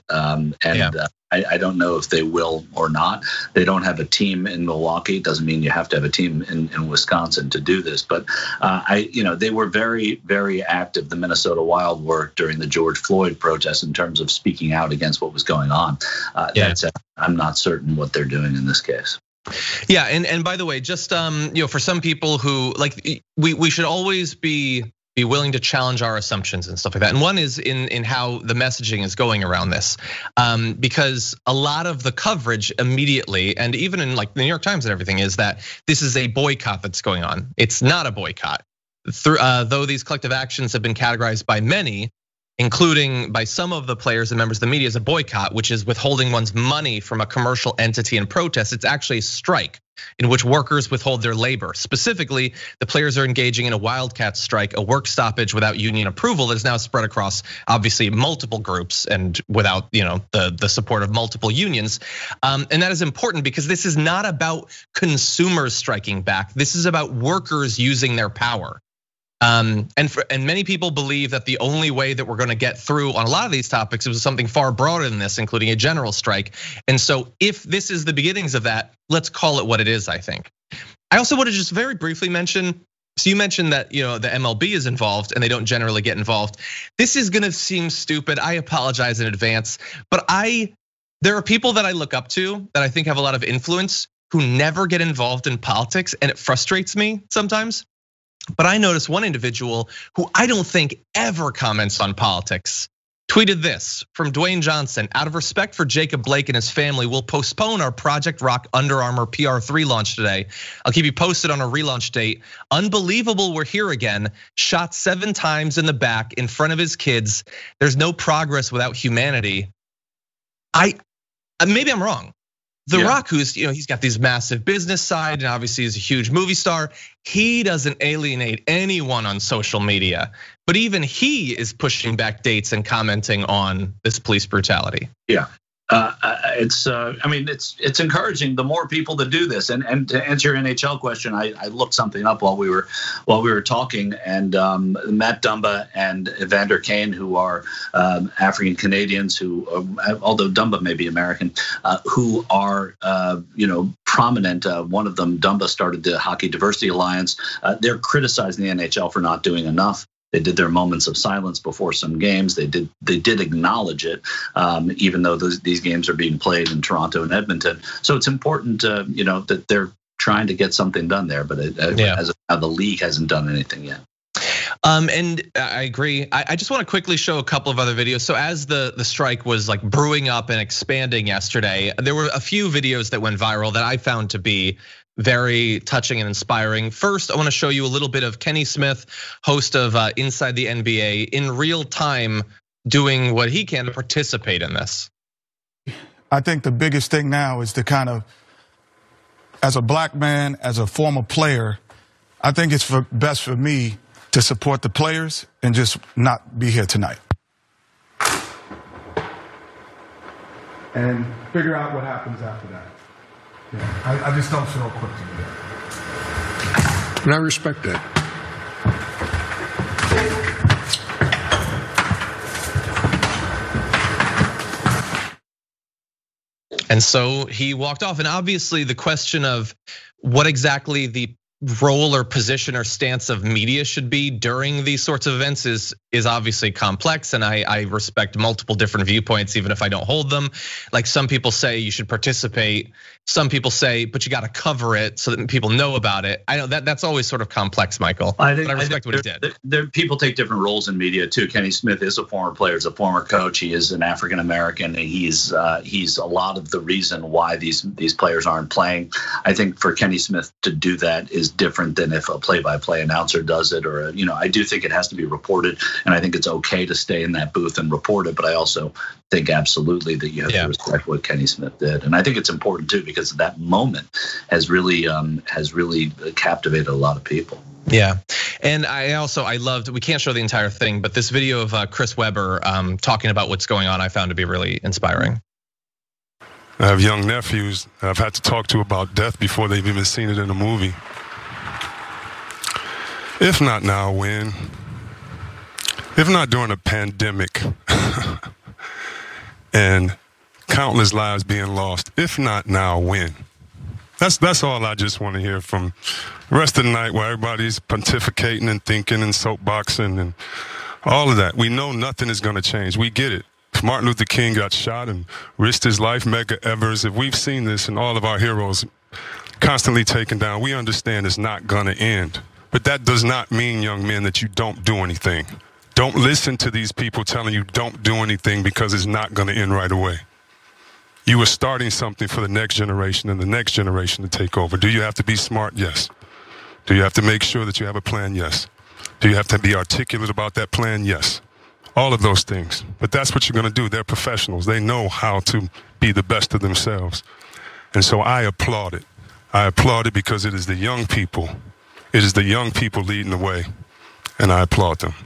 I don't know if they will or not. They don't have a team in Milwaukee. It doesn't mean you have to have a team in Wisconsin to do this. But they were very, very active. The Minnesota Wild were during the George Floyd protests in terms of speaking out against what was going on. I'm not certain what they're doing in this case. Yeah, and by the way, just for some people who we should always be willing to challenge our assumptions and stuff like that. And one is in how the messaging is going around this, because a lot of the coverage immediately, and even in like the New York Times and everything, is that this is a boycott that's going on. It's not a boycott. Though these collective actions have been categorized by many, including by some of the players and members of the media, as a boycott, which is withholding one's money from a commercial entity in protest. It's actually a strike in which workers withhold their labor. Specifically, the players are engaging in a wildcat strike, a work stoppage without union approval that is now spread across obviously multiple groups and without the support of multiple unions. And that is important because this is not about consumers striking back. This is about workers using their power. And many people believe that the only way that we're going to get through on a lot of these topics is something far broader than this, including a general strike. And so if this is the beginnings of that, let's call it what it is, I think. I also want to just very briefly mention, so you mentioned that the MLB is involved and they don't generally get involved. This is going to seem stupid. I apologize in advance, but there are people that I look up to that I think have a lot of influence who never get involved in politics, and it frustrates me sometimes. But I noticed one individual who I don't think ever comments on politics tweeted this from Dwayne Johnson: out of respect for Jacob Blake and his family, we'll postpone our Project Rock Under Armour PR3 launch today. I'll keep you posted on a relaunch date. Unbelievable, we're here again. Shot 7 times in the back in front of his kids. There's no progress without humanity. Maybe I'm wrong. The Rock, who's he's got these massive business side and obviously is a huge movie star. He doesn't alienate anyone on social media, but even he is pushing back dates and commenting on this police brutality. Yeah. It's encouraging the more people that do this. And to answer your NHL question, I looked something up while we were talking, and Matt Dumba and Evander Kane, who are African Canadians, who although Dumba may be American, who are prominent. One of them, Dumba, started the Hockey Diversity Alliance. They're criticizing the NHL for not doing enough. They did their moments of silence before some games. They did acknowledge it, even though these games are being played in Toronto and Edmonton. So it's important, that they're trying to get something done there. But as of now, the league hasn't done anything yet. And I agree. I just want to quickly show a couple of other videos. So as the strike was like brewing up and expanding yesterday, there were a few videos that went viral that I found to be very touching and inspiring. First, I want to show you a little bit of Kenny Smith, host of Inside the NBA, in real time doing what he can to participate in this. I think the biggest thing now is to kind of, as a black man, as a former player, I think it's best for me to support the players and just not be here tonight. And figure out what happens after that. Yeah, I just don't feel equipped to do that. And I respect that. And so he walked off. And obviously the question of what exactly the role or position or stance of media should be during these sorts of events is obviously complex, and I respect multiple different viewpoints, even if I don't hold them. Like some people say you should participate, some people say, but you got to cover it so that people know about it. I know that's always sort of complex, Michael. I respect what he did. People take different roles in media too. Kenny Smith is a former player, is a former coach. He is an African American, and he's a lot of the reason why these players aren't playing. I think for Kenny Smith to do that is different than if a play-by-play announcer does it, or I do think it has to be reported, and I think it's okay to stay in that booth and report it. But I also think absolutely that you have to respect what Kenny Smith did, and I think it's important too because that moment has really captivated a lot of people. Yeah, and I loved. We can't show the entire thing, but this video of Chris Webber talking about what's going on, I found to be really inspiring. I have young nephews I've had to talk to about death before they've even seen it in a movie. If not now, when? If not during a pandemic and countless lives being lost, if not now, when? That's all I just want to hear from the rest of the night, where everybody's pontificating and thinking and soapboxing and all of that. We know nothing is going to change. We get it. If Martin Luther King got shot and risked his life, Medgar Evers, if we've seen this and all of our heroes constantly taken down, we understand it's not going to end. But that does not mean, young men, that you don't do anything. Don't listen to these people telling you don't do anything because it's not going to end right away. You are starting something for the next generation and the next generation to take over. Do you have to be smart? Yes. Do you have to make sure that you have a plan? Yes. Do you have to be articulate about that plan? Yes. All of those things. But that's what you're going to do. They're professionals. They know how to be the best of themselves. And so I applaud it. I applaud it because it is the young people. It is the young people leading the way. And I applaud them.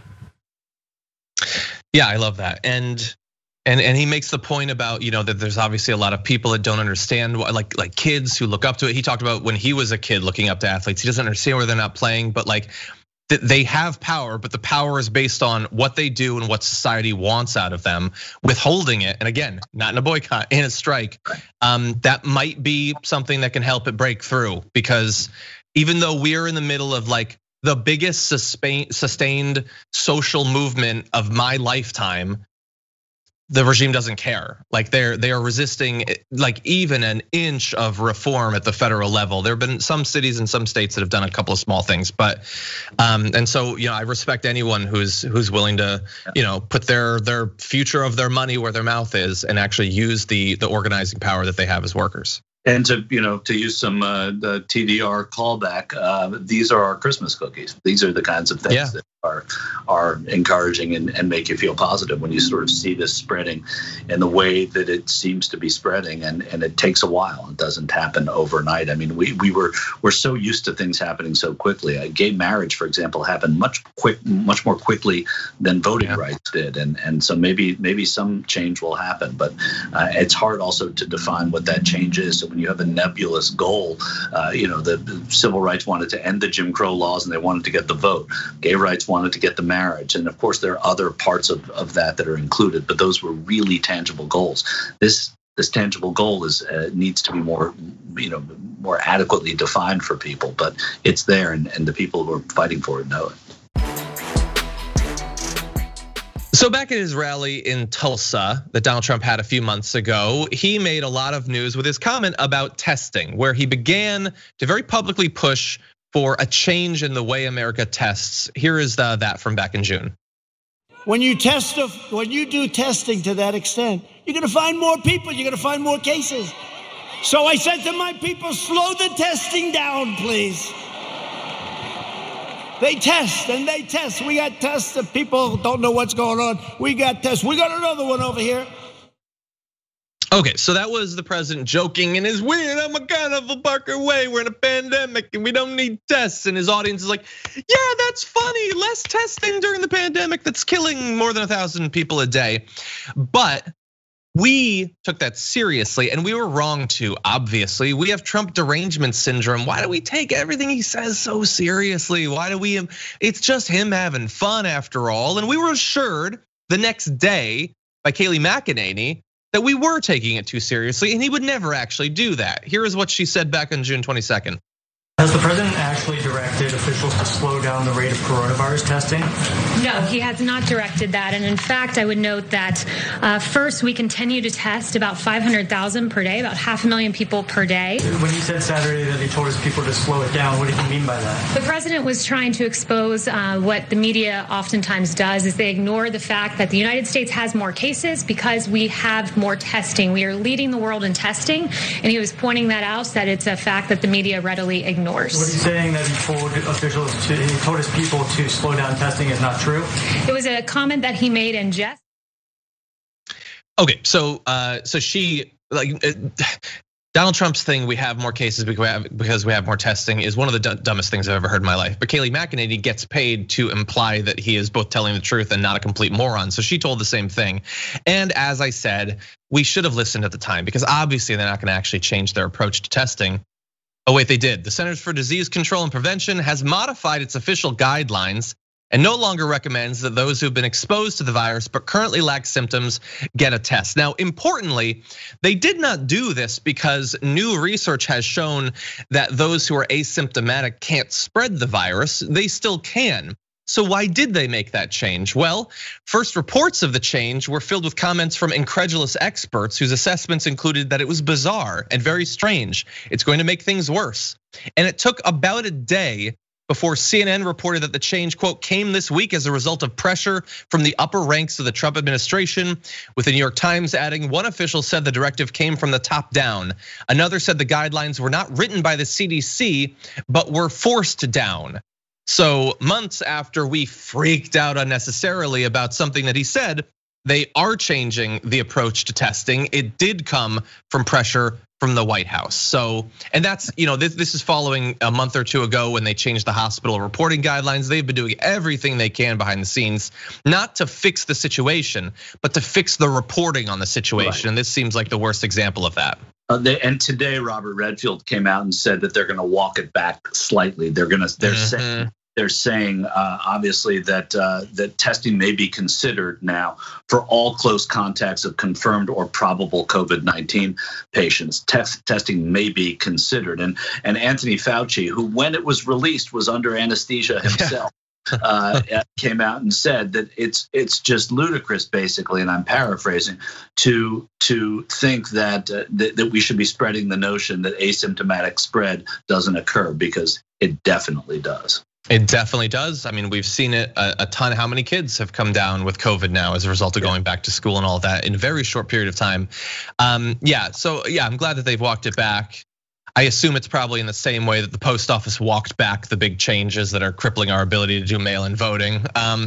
Yeah, I love that. And he makes the point about, that there's obviously a lot of people that don't understand, like kids who look up to it. He talked about when he was a kid looking up to athletes. He doesn't understand where they're not playing, but they have power, but the power is based on what they do and what society wants out of them. Withholding it, and again, not in a boycott, in a strike, that might be something that can help it break through. Because even though we're in the middle of the biggest sustained social movement of my lifetime, the regime doesn't care. They are resisting even an inch of reform at the federal level. There have been some cities and some states that have done a couple of small things, but and so I respect anyone who's willing to put their future of their money where their mouth is and actually use the organizing power that they have as workers. And to use some the TDR callback, these are our Christmas cookies. These are the kinds of things that are encouraging and make you feel positive when you sort of see this spreading in the way that it seems to be spreading, and it takes a while. It doesn't happen overnight. I mean, we're so used to things happening so quickly. Gay marriage, for example, happened much more quickly than voting rights did, and so maybe some change will happen. But it's hard also to define what that change is. So when you have a nebulous goal, the civil rights wanted to end the Jim Crow laws and they wanted to get the vote. Gay rights wanted to get the marriage, and of course there are other parts of that are included, but those were really tangible goals. This tangible goal needs to be more adequately defined for people, but it's there, and the people who are fighting for it know it. So back at his rally in Tulsa that Donald Trump had a few months ago, he made a lot of news with his comment about testing, where he began to very publicly push for a change in the way America tests. Here is that from back in June. When you do testing to that extent, you're going to find more people, you're going to find more cases. So I said to my people, slow the testing down, please. They test and they test. We got tests that people don't know what's going on. We got tests. We got another one over here. Okay, so that was the president joking in his weird, I'm a kind of a Barker way. We're in a pandemic and we don't need tests. And his audience is like, yeah, that's funny. Less testing during the pandemic that's killing more than 1,000 people a day. But we took that seriously, and we were wrong to, obviously. We have Trump derangement syndrome. Why do we take everything he says so seriously? It's just him having fun after all. And we were assured the next day by Kayleigh McEnany that we were taking it too seriously, and he would never actually do that. Here is what she said back on June 22nd. Has the president actually directed officials to slow down the rate of coronavirus testing? No, he has not directed that. And in fact, I would note that first, we continue to test about 500,000 per day, about 500,000 people per day. When he said Saturday that he told his people to slow it down, what did he mean by that? The president was trying to expose what the media oftentimes does is they ignore the fact that the United States has more cases because we have more testing. We are leading the world in testing. And he was pointing that out, that it's a fact that the media readily ignores. What he's saying that he told his people to slow down testing is not true? It was a comment that he made in jest. Okay, so she Donald Trump's thing, we have more cases because we have more testing, is one of the dumbest things I've ever heard in my life. But Kayleigh McEnany gets paid to imply that he is both telling the truth and not a complete moron. So she told the same thing. And as I said, we should have listened at the time because obviously they're not gonna actually change their approach to testing. Oh wait, they did. The Centers for Disease Control and Prevention has modified its official guidelines and no longer recommends that those who've been exposed to the virus but currently lack symptoms get a test. Now, importantly, they did not do this because new research has shown that those who are asymptomatic can't spread the virus. They still can. So why did they make that change? Well, first reports of the change were filled with comments from incredulous experts whose assessments included that it was bizarre and very strange. It's going to make things worse. And it took about a day before CNN reported that the change, quote, came this week as a result of pressure from the upper ranks of the Trump administration, with the New York Times adding one official said the directive came from the top down. Another said the guidelines were not written by the CDC, but were forced down. So months after we freaked out unnecessarily about something that he said, they are changing the approach to testing. It did come from pressure from the White House. So, and that's, this is following a month or two ago when they changed the hospital reporting guidelines. They've been doing everything they can behind the scenes, not to fix the situation, but to fix the reporting on the situation. Right. And this seems like the worst example of that. And today, Robert Redfield came out and said that they're going to walk it back slightly. They're saying obviously that that testing may be considered now for all close contacts of confirmed or probable COVID-19 patients. Testing may be considered, and Anthony Fauci, who when it was released was under anesthesia himself, came out and said that it's just ludicrous, basically, and I'm paraphrasing, to think that that we should be spreading the notion that asymptomatic spread doesn't occur, because it definitely does. It definitely does. I mean, we've seen it a ton. How many kids have come down with COVID now as a result of going back to school and all of that in a very short period of time? So I'm glad that they've walked it back. I assume it's probably in the same way that the post office walked back the big changes that are crippling our ability to do mail-in voting.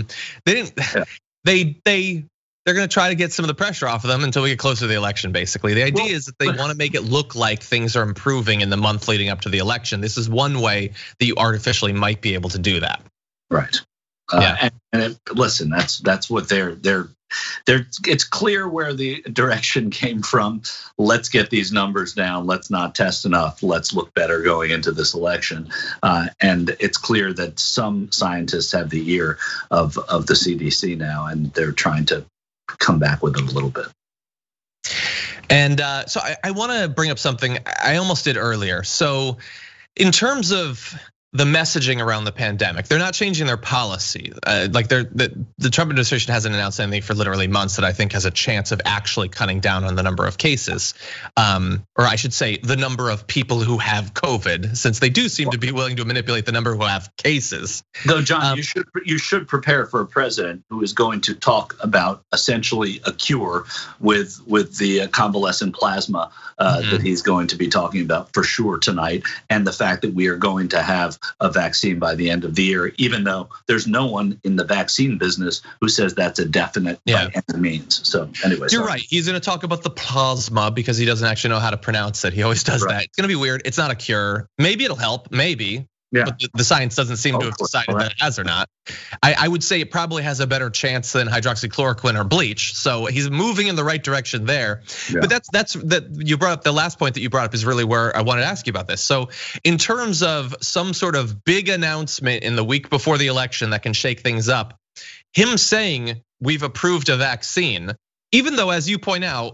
They're going to try to get some of the pressure off of them until we get closer to the election, basically. The idea is that they want to make it look like things are improving in the month leading up to the election. This is one way that you artificially might be able to do that. Right. Listen, that's what they're. It's clear where the direction came from. Let's get these numbers down. Let's not test enough. Let's look better going into this election. And it's clear that some scientists have the ear of the CDC now, and they're trying to come back with it a little bit. And so I want to bring up something I almost did earlier. So in terms of the messaging around the pandemic, they're not changing their policy. The Trump administration hasn't announced anything for literally months that I think has a chance of actually cutting down on the number of cases, or I should say the number of people who have COVID, since they do seem to be willing to manipulate the number who have cases. Though, John, you should prepare for a president who is going to talk about essentially a cure with the convalescent plasma that he's going to be talking about for sure tonight, and the fact that we are going to have a vaccine by the end of the year, even though there's no one in the vaccine business who says that's a definite by any means. So anyway, you're right. He's going to talk about the plasma because he doesn't actually know how to pronounce it. He always does that. It's going to be weird. It's not a cure. Maybe it'll help. Maybe. Yeah. But the science doesn't seem to have decided that it has or not. I would say it probably has a better chance than hydroxychloroquine or bleach. So he's moving in the right direction there. Yeah. But that's you brought up, the last point that you brought up is really where I wanted to ask you about this. So in terms of some sort of big announcement in the week before the election that can shake things up, him saying we've approved a vaccine, even though, as you point out,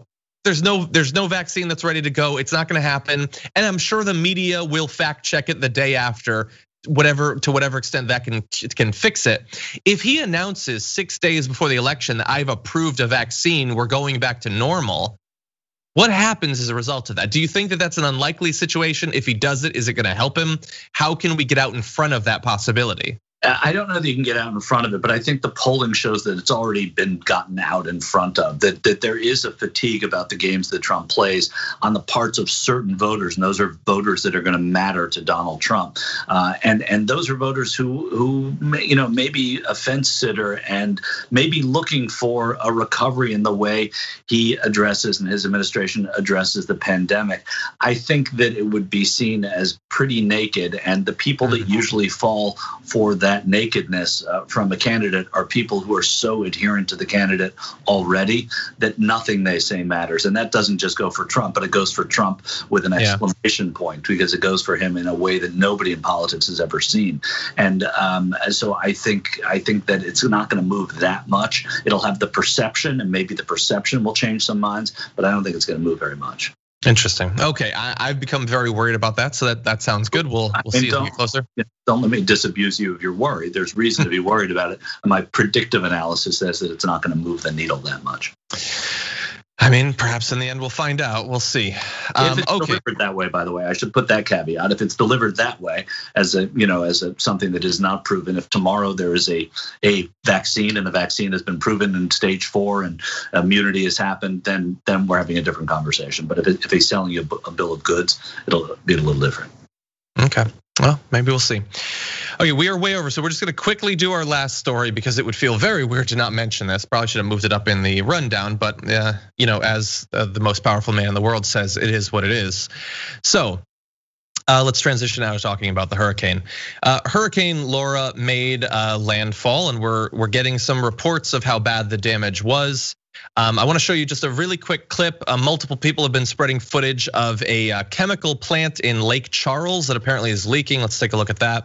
There's no vaccine that's ready to go. It's not going to happen. And I'm sure the media will fact check it the day after, to whatever extent that can fix it. If he announces 6 days before the election that I've approved a vaccine, we're going back to normal, what happens as a result of that? Do you think that that's an unlikely situation? If he does it, is it going to help him? How can we get out in front of that possibility? I don't know that you can get out in front of it, but I think the polling shows that it's already been gotten out in front of, that there is a fatigue about the games that Trump plays on the parts of certain voters, and those are voters that are going to matter to Donald Trump. And those are voters who may be a fence sitter and may be looking for a recovery in the way he addresses and his administration addresses the pandemic. I think that it would be seen as pretty naked, and the people that usually fall for that nakedness from a candidate are people who are so adherent to the candidate already that nothing they say matters. And that doesn't just go for Trump, but it goes for Trump with an exclamation point, because it goes for him in a way that nobody in politics has ever seen. And so I think that it's not going to move that much. It'll have the perception, and maybe the perception will change some minds, but I don't think it's going to move very much. Interesting. Okay, I've become very worried about that, so that sounds good. We'll see as we get closer. Don't let me disabuse you of your worry. There's reason to be worried about it. My predictive analysis says that it's not going to move the needle that much. I mean, perhaps in the end we'll find out. We'll see. If it's delivered that way, by the way, I should put that caveat. If it's delivered that way, as something that is not proven, if tomorrow there is a vaccine and the vaccine has been proven in stage 4 and immunity has happened, then we're having a different conversation. But if he's selling you a bill of goods, it'll be a little different. Okay. Well, maybe we'll see. Okay, we are way over, so we're just gonna quickly do our last story because it would feel very weird to not mention this. Probably should have moved it up in the rundown, but as the most powerful man in the world says, it is what it is. So let's transition now to talking about the hurricane. Hurricane Laura made landfall, and we're getting some reports of how bad the damage was. I want to show you just a really quick clip. Multiple people have been spreading footage of a chemical plant in Lake Charles that apparently is leaking. Let's take a look at that.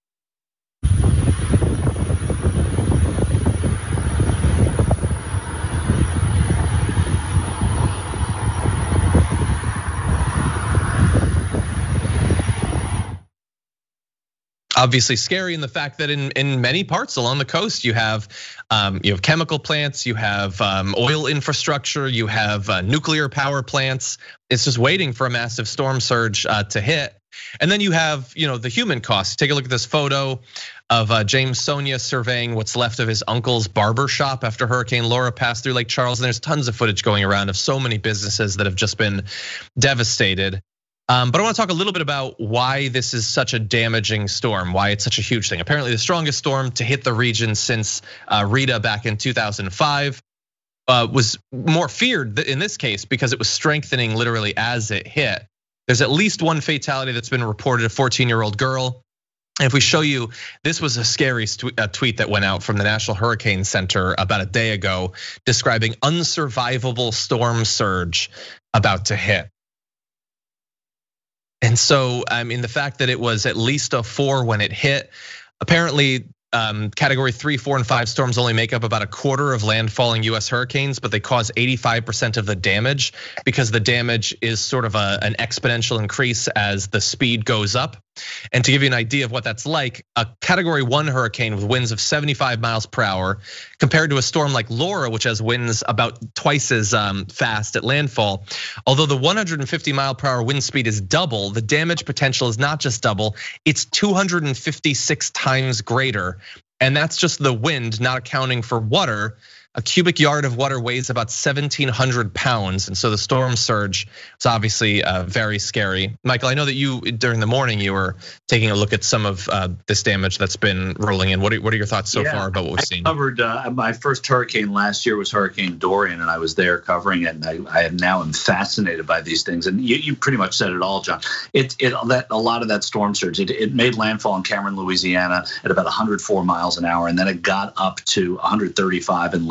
Obviously scary in the fact that in many parts along the coast you have chemical plants, you have oil infrastructure, you have nuclear power plants. It's just waiting for a massive storm surge to hit. And then you have the human costs. Take a look at this photo of James Sonia surveying what's left of his uncle's barber shop after Hurricane Laura passed through Lake Charles. And there's tons of footage going around of so many businesses that have just been devastated. But I want to talk a little bit about why this is such a damaging storm, why it's such a huge thing. Apparently the strongest storm to hit the region since Rita back in 2005 was more feared in this case because it was strengthening literally as it hit. There's at least one fatality that's been reported, a 14-year-old girl. And if we show you, this was a scary tweet that went out from the National Hurricane Center about a day ago describing unsurvivable storm surge about to hit. And so, I mean, the fact that it was at least a 4 when it hit, apparently category 3, 4, and 5 storms only make up about a quarter of landfalling US hurricanes, but they cause 85% of the damage because the damage is sort of an exponential increase as the speed goes up. And to give you an idea of what that's like, a category 1 hurricane with winds of 75 miles per hour compared to a storm like Laura, which has winds about twice as fast at landfall. Although the 150 mile per hour wind speed is double, the damage potential is not just double, it's 256 times greater. And that's just the wind, not accounting for water. A cubic yard of water weighs about 1,700 pounds. And so the storm surge is obviously very scary. Michael, I know that you, during the morning, you were taking a look at some of this damage that's been rolling in. What are your thoughts so far about what we've seen? I covered my first hurricane last year was Hurricane Dorian, and I was there covering it. And I now am fascinated by these things. And you pretty much said it all, John. A lot of that storm surge, it made landfall in Cameron, Louisiana at about 104 miles an hour. And then it got up to 135 in Lake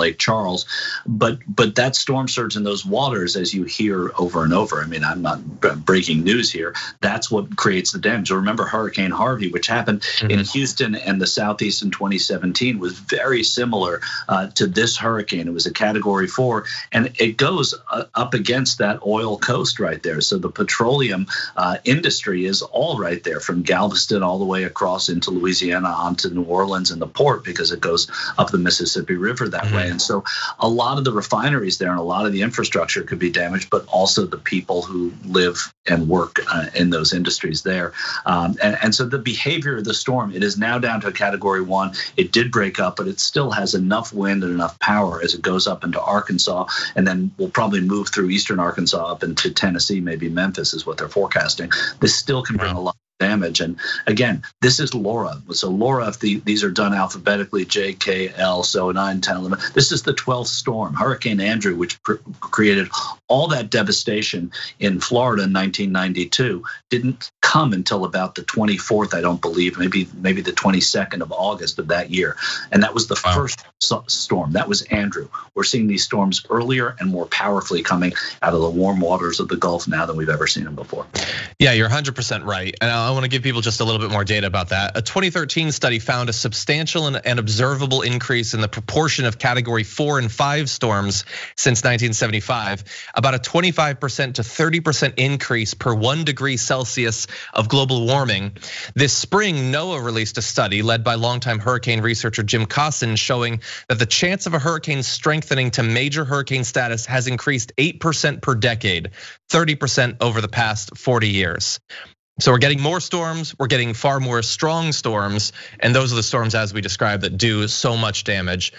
Lake Charles. But that storm surge in those waters, as you hear over and over, I mean, I'm not breaking news here, that's what creates the damage. Remember Hurricane Harvey, which happened in Houston and the Southeast in 2017, was very similar to this hurricane. It was a Category 4, and it goes up against that oil coast right there. So the petroleum industry is all right there, from Galveston all the way across into Louisiana onto New Orleans and the port, because it goes up the Mississippi River that way. And so a lot of the refineries there and a lot of the infrastructure could be damaged, but also the people who live and work in those industries there. And so the behavior of the storm, it is now down to a Category 1. It did break up, but it still has enough wind and enough power as it goes up into Arkansas, and then we'll probably move through eastern Arkansas up into Tennessee, maybe Memphis is what they're forecasting. This still can bring a lot of damage. And again, this is Laura. So Laura, if these are done alphabetically, J, K, L, so 9, 10, 11. This is the 12th storm. Hurricane Andrew, which created all that devastation in Florida in 1992, didn't come until about the 24th, I don't believe, maybe the 22nd of August of that year. And that was the first storm. That was Andrew. We're seeing these storms earlier and more powerfully coming out of the warm waters of the Gulf now than we've ever seen them before. Yeah, you're 100% right. And I want to give people just a little bit more data about that. A 2013 study found a substantial and observable increase in the proportion of Category 4 and 5 storms since 1975, about a 25% to 30% increase per 1 degree Celsius of global warming. This spring, NOAA released a study led by longtime hurricane researcher Jim Cosson, showing that the chance of a hurricane strengthening to major hurricane status has increased 8% per decade, 30% over the past 40 years. So we're getting more storms, we're getting far more strong storms, and those are the storms, as we described, that do so much damage.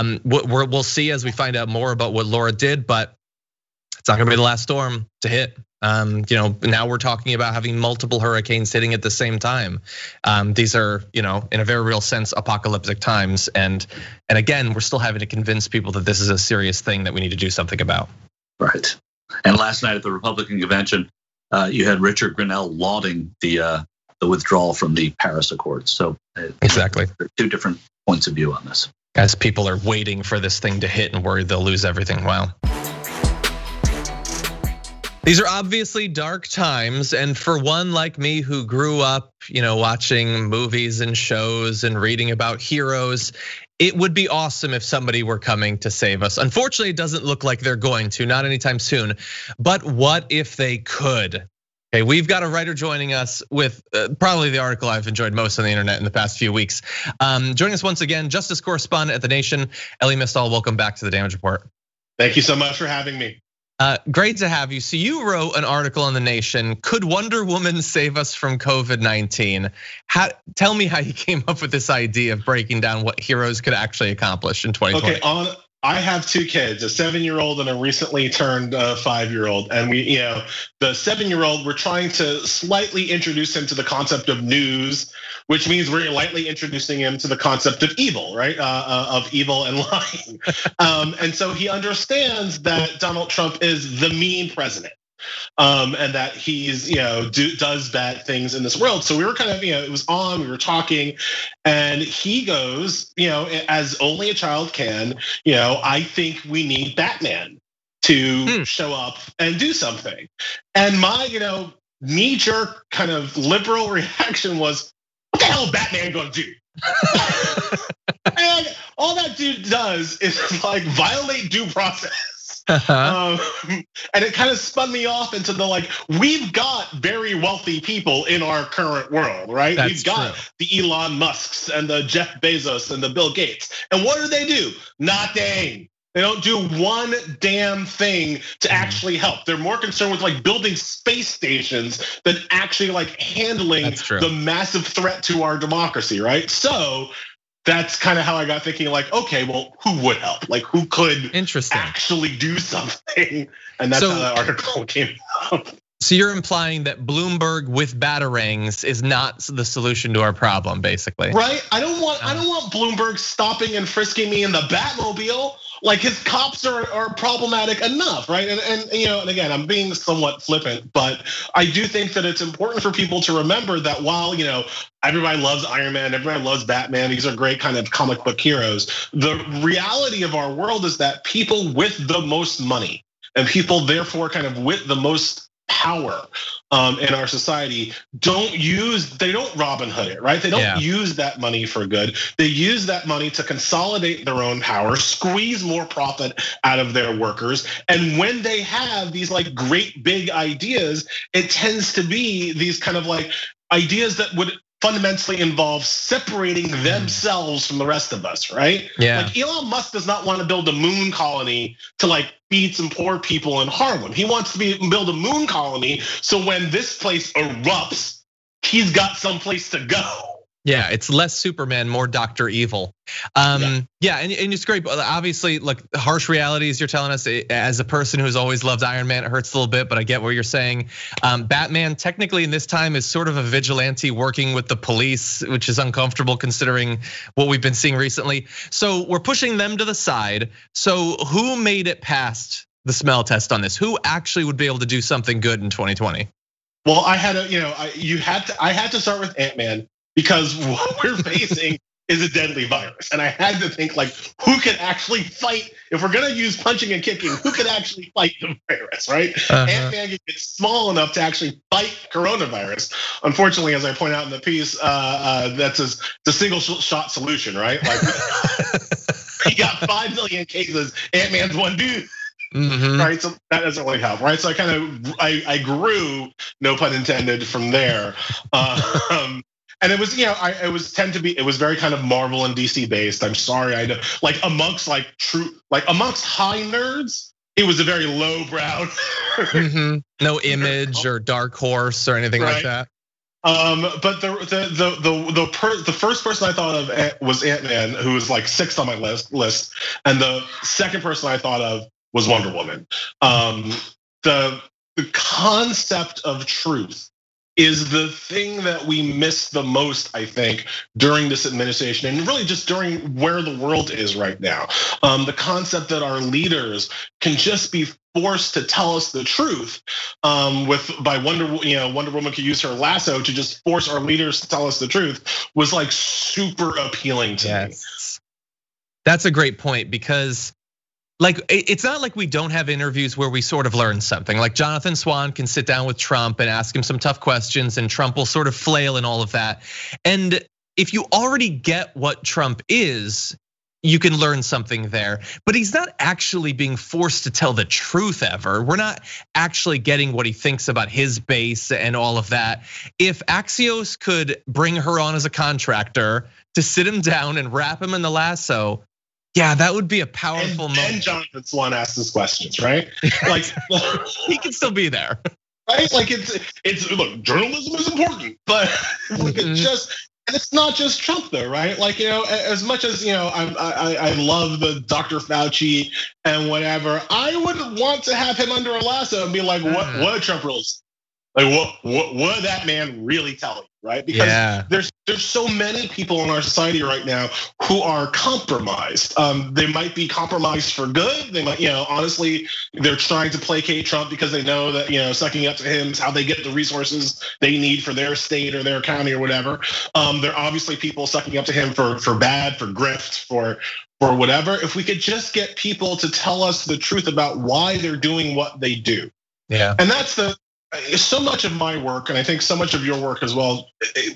We'll see as we find out more about what Laura did, but it's not gonna be the last storm to hit. Now we're talking about having multiple hurricanes hitting at the same time. These are, in a very real sense, apocalyptic times. And again, we're still having to convince people that this is a serious thing that we need to do something about. Right. And last night at the Republican convention, you had Richard Grenell lauding the withdrawal from the Paris Accords. So exactly, there are two different points of view on this. As people are waiting for this thing to hit and worried they'll lose everything. Wow. These are obviously dark times, and for one like me who grew up, watching movies and shows and reading about heroes, it would be awesome if somebody were coming to save us. Unfortunately, it doesn't look like they're going to, not anytime soon. But what if they could? Okay, we've got a writer joining us with probably the article I've enjoyed most on the internet in the past few weeks. Joining us once again, justice correspondent at The Nation, Elie Mystal. Welcome back to the Damage Report. Thank you so much for having me. Great to have you. So you wrote an article on The Nation, Could Wonder Woman Save Us from COVID-19? Tell me how you came up with this idea of breaking down what heroes could actually accomplish in 2020. Okay, I have 2 kids, a 7-year-old and a recently turned 5-year-old. And the 7-year-old, we're trying to slightly introduce him to the concept of news, which means we're lightly introducing him to the concept of evil, right? Of evil and lying. And so he understands that Donald Trump is the mean president. And that he's, does bad things in this world. So we were kind of, it was on, we were talking, and he goes, as only a child can, I think we need Batman to show up and do something. And my, knee-jerk kind of liberal reaction was, what the hell is Batman gonna do? And all that dude does is like violate due process. And it kind of spun me off into the we've got very wealthy people in our current world, right? We've got the Elon Musks and the Jeff Bezos and the Bill Gates. And what do? Nothing. They don't do one damn thing to actually help. They're more concerned with building space stations than actually handling the massive threat to our democracy, right? So that's kind of how I got thinking okay, well, who would help? Who could actually do something? And that's how that article came out. So you're implying that Bloomberg with batarangs is not the solution to our problem, basically. Right? I don't want Bloomberg stopping and frisking me in the Batmobile. Like his cops are problematic enough, right? And and again, I'm being somewhat flippant, but I do think that it's important for people to remember that while everybody loves Iron Man, everybody loves Batman, these are great kind of comic book heroes. The reality of our world is that people with the most money and people therefore kind of with the most power in our society don't Robin Hood it, right? They don't use that money for good. They use that money to consolidate their own power, squeeze more profit out of their workers. And when they have these like great big ideas, it tends to be these kind of like ideas that would fundamentally involve separating themselves from the rest of us, right? Yeah. Like Elon Musk does not want to build a moon colony to like feed some poor people in Harlem. He wants to build a moon colony so when this place erupts, he's got some place to go. Yeah, it's less Superman, more Dr. Evil. And it's great. Obviously, like harsh realities you're telling us as a person who's always loved Iron Man, it hurts a little bit, but I get what you're saying. Batman technically in this time is sort of a vigilante working with the police, which is uncomfortable considering what we've been seeing recently. So we're pushing them to the side. So who made it past the smell test on this? Who actually would be able to do something good in 2020? Well, I had to start with Ant-Man. Because what we're facing is a deadly virus. And I had to think like, who could actually fight, if we're gonna use punching and kicking, who could actually fight the virus, right? Ant-Man can get small enough to actually fight coronavirus. Unfortunately, as I point out in the piece, that's a single shot solution, right? Like he got 5 million cases, Ant-Man's one dude. Right, so that doesn't really help, right? So I grew, no pun intended, from there. And it was, it was very kind of Marvel and DC based. I'm sorry, amongst amongst high nerds, it was a very low brow. No Image or Dark Horse or anything like that. But the first person I thought of was Ant-Man, who was like 6th on my list, and the second person I thought of was Wonder Woman. The concept of truth is the thing that we miss the most, I think, during this administration and really just during where the world is right now. The concept that our leaders can just be forced to tell us the truth. Wonder Woman could use her lasso to just force our leaders to tell us the truth was like super appealing to me. That's a great point because like, it's not like we don't have interviews where we sort of learn something. Like Jonathan Swan can sit down with Trump and ask him some tough questions and Trump will sort of flail in all of that. And if you already get what Trump is, you can learn something there, but he's not actually being forced to tell the truth ever. We're not actually getting what he thinks about his base and all of that. If Axios could bring her on as a contractor to sit him down and wrap him in the lasso, yeah, that would be a powerful moment. And Jonathan Swan asks his questions, right? Like he can still be there, right? Like it's look, journalism is important, but it's not just Trump though, right? Like as much as I love the Dr. Fauci and whatever, I wouldn't want to have him under a lasso and be like, what did Trump really say? Like what did that man really tell you, right? Because there's so many people in our society right now who are compromised. They might be compromised for good. They might, honestly, they're trying to placate Trump because they know that sucking up to him is how they get the resources they need for their state or their county or whatever. There are obviously people sucking up to him for grift, for whatever. If we could just get people to tell us the truth about why they're doing what they do. Yeah, and that's so much of my work, and I think so much of your work as well.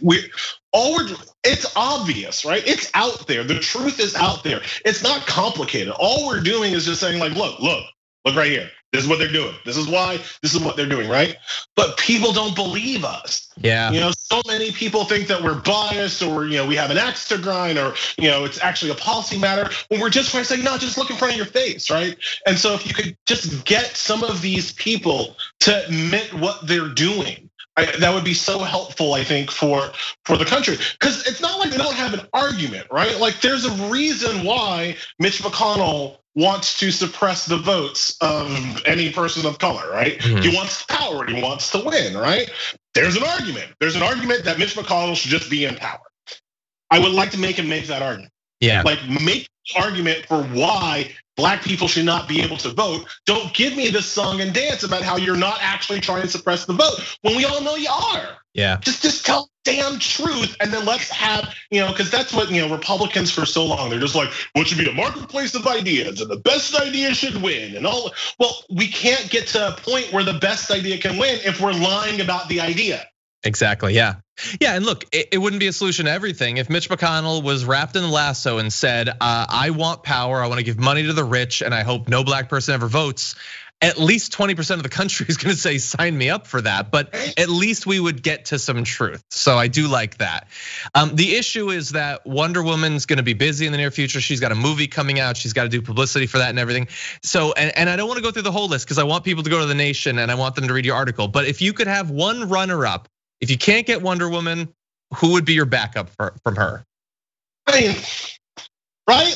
It's obvious, right? It's out there. The truth is out there. It's not complicated. All we're doing is just saying, like, look right here. This is what they're doing. This is why. This is what they're doing, right? But people don't believe us. Yeah. So many people think that we're biased, or we have an axe to grind, or it's actually a policy matter. When we're just trying to say, no, just look in front of your face, right? And so if you could just get some of these people to admit what they're doing, That would be so helpful, I think, for the country, because it's not like they don't have an argument, right? Like there's a reason why Mitch McConnell wants to suppress the votes of any person of color, right? Mm-hmm. He wants power, he wants to win, right? There's an argument. There's an argument that Mitch McConnell should just be in power. I would like to make him make that argument. Yeah. Like make the argument for why Black people should not be able to vote. Don't give me this song and dance about how you're not actually trying to suppress the vote when we all know you are. Yeah. Just tell the damn truth, and then let's have, because that's what Republicans for so long, they're just like, what should be the marketplace of ideas, and the best idea should win, and all. Well, we can't get to a point where the best idea can win if we're lying about the idea. Exactly, yeah. Yeah, and look, it wouldn't be a solution to everything. If Mitch McConnell was wrapped in the lasso and said, I want power, I want to give money to the rich, and I hope no Black person ever votes, at least 20% of the country is gonna say, sign me up for that. But at least we would get to some truth. So I do like that. The issue is that Wonder Woman's gonna be busy in the near future. She's got a movie coming out. She's got to do publicity for that and everything. So, and I don't want to go through the whole list because I want people to go to The Nation and I want them to read your article. But if you could have one runner-up, if you can't get Wonder Woman, who would be your backup from her? I mean, right?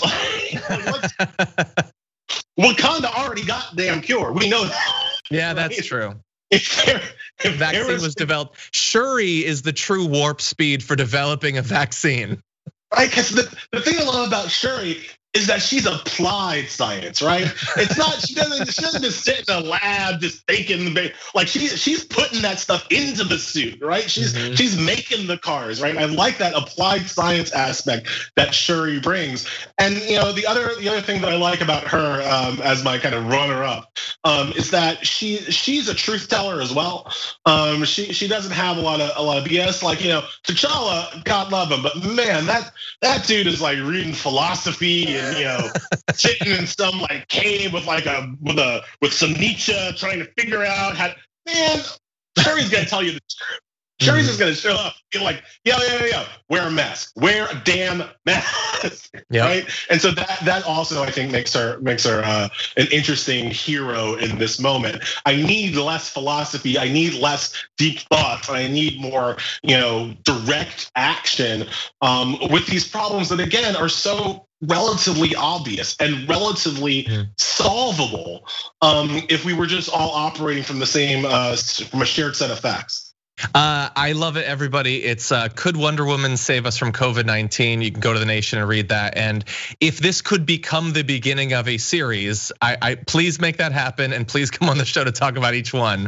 Wakanda already got damn cure. We know that. Yeah, that's true. If vaccine was developed, Shuri is the true warp speed for developing a vaccine. Right, because the thing I love about Shuri is that she's applied science, right? It's not, she doesn't just sit in a lab just thinking, like she's putting that stuff into the suit, right? She's making the cars, right? I like that applied science aspect that Shuri brings. And the other thing that I like about her as my kind of runner-up is that she's a truth teller as well. She doesn't have a lot of BS. Like T'Challa, God love him, but man, that dude is like reading philosophy and sitting in some like cave with some Nietzsche trying to figure out how. Man, Shuri's gonna tell you the truth. Shuri's just gonna show up, be like, yeah, wear a mask, wear a damn mask, right? And so that also I think makes her an interesting hero in this moment. I need less philosophy, I need less deep thoughts, I need more direct action with these problems that again are so relatively obvious and relatively solvable if we were just all operating from the same from a shared set of facts. I love it, everybody. It's could Wonder Woman save us from COVID-19? You can go to The Nation and read that. And if this could become the beginning of a series, I please make that happen and please come on the show to talk about each one.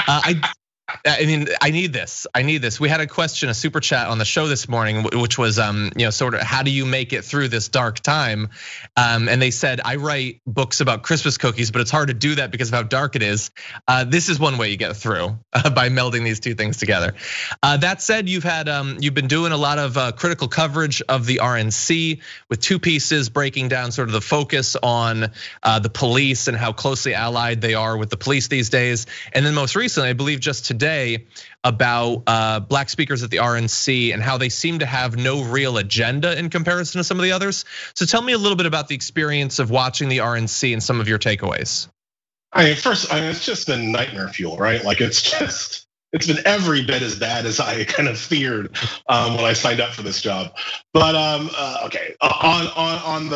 I mean, I need this. We had a question, a super chat on the show this morning, which was, sort of how do you make it through this dark time? And they said, I write books about Christmas cookies, but it's hard to do that because of how dark it is. This is one way you get through by melding these two things together. That said, you've been doing a lot of critical coverage of the RNC with two pieces breaking down sort of the focus on the police and how closely allied they are with the police these days. And then most recently, I believe just today, about Black speakers at the RNC and how they seem to have no real agenda in comparison to some of the others. So tell me a little bit about the experience of watching the RNC and some of your takeaways. It's just been nightmare fuel, right? Like it's been every bit as bad as I kind of feared when I signed up for this job. But okay, on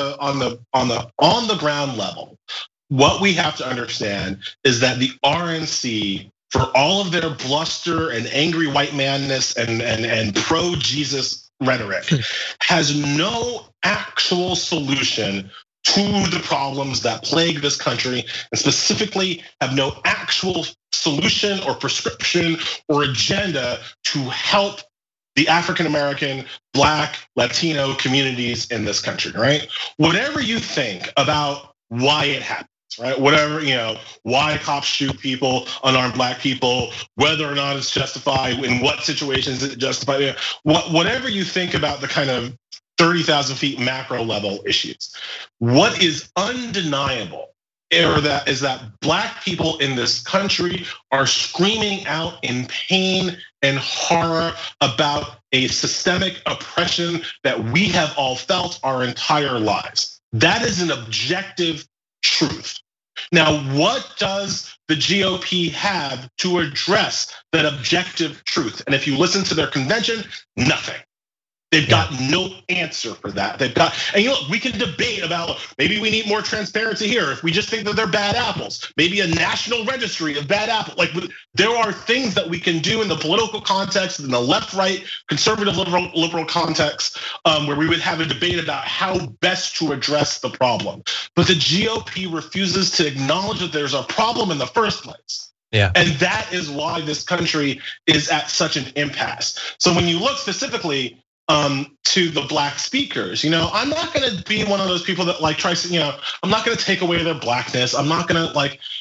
the ground level, what we have to understand is that the RNC, for all of their bluster and angry white manness and pro-Jesus rhetoric, has no actual solution to the problems that plague this country, and specifically have no actual solution or prescription or agenda to help the African-American, Black, Latino communities in this country, right? Whatever you think about why it happened, right? Whatever, why cops shoot people, unarmed Black people, whether or not it's justified, in what situations it's justified, whatever you think about the kind of 30,000 feet macro level issues, what is undeniable is that Black people in this country are screaming out in pain and horror about a systemic oppression that we have all felt our entire lives. That is an objective truth. Now, what does the GOP have to address that objective truth? And if you listen to their convention, nothing. They've got no answer for that. And look, we can debate about maybe we need more transparency here. If we just think that they're bad apples, maybe a national registry of bad apples. Like there are things that we can do in the political context, in the left, right, conservative, liberal context, where we would have a debate about how best to address the problem. But the GOP refuses to acknowledge that there's a problem in the first place. Yeah. And that is why this country is at such an impasse. So when you look specifically to the black speakers, I'm not gonna be one of those people that like tries to, I'm not gonna take away their blackness. I'm not gonna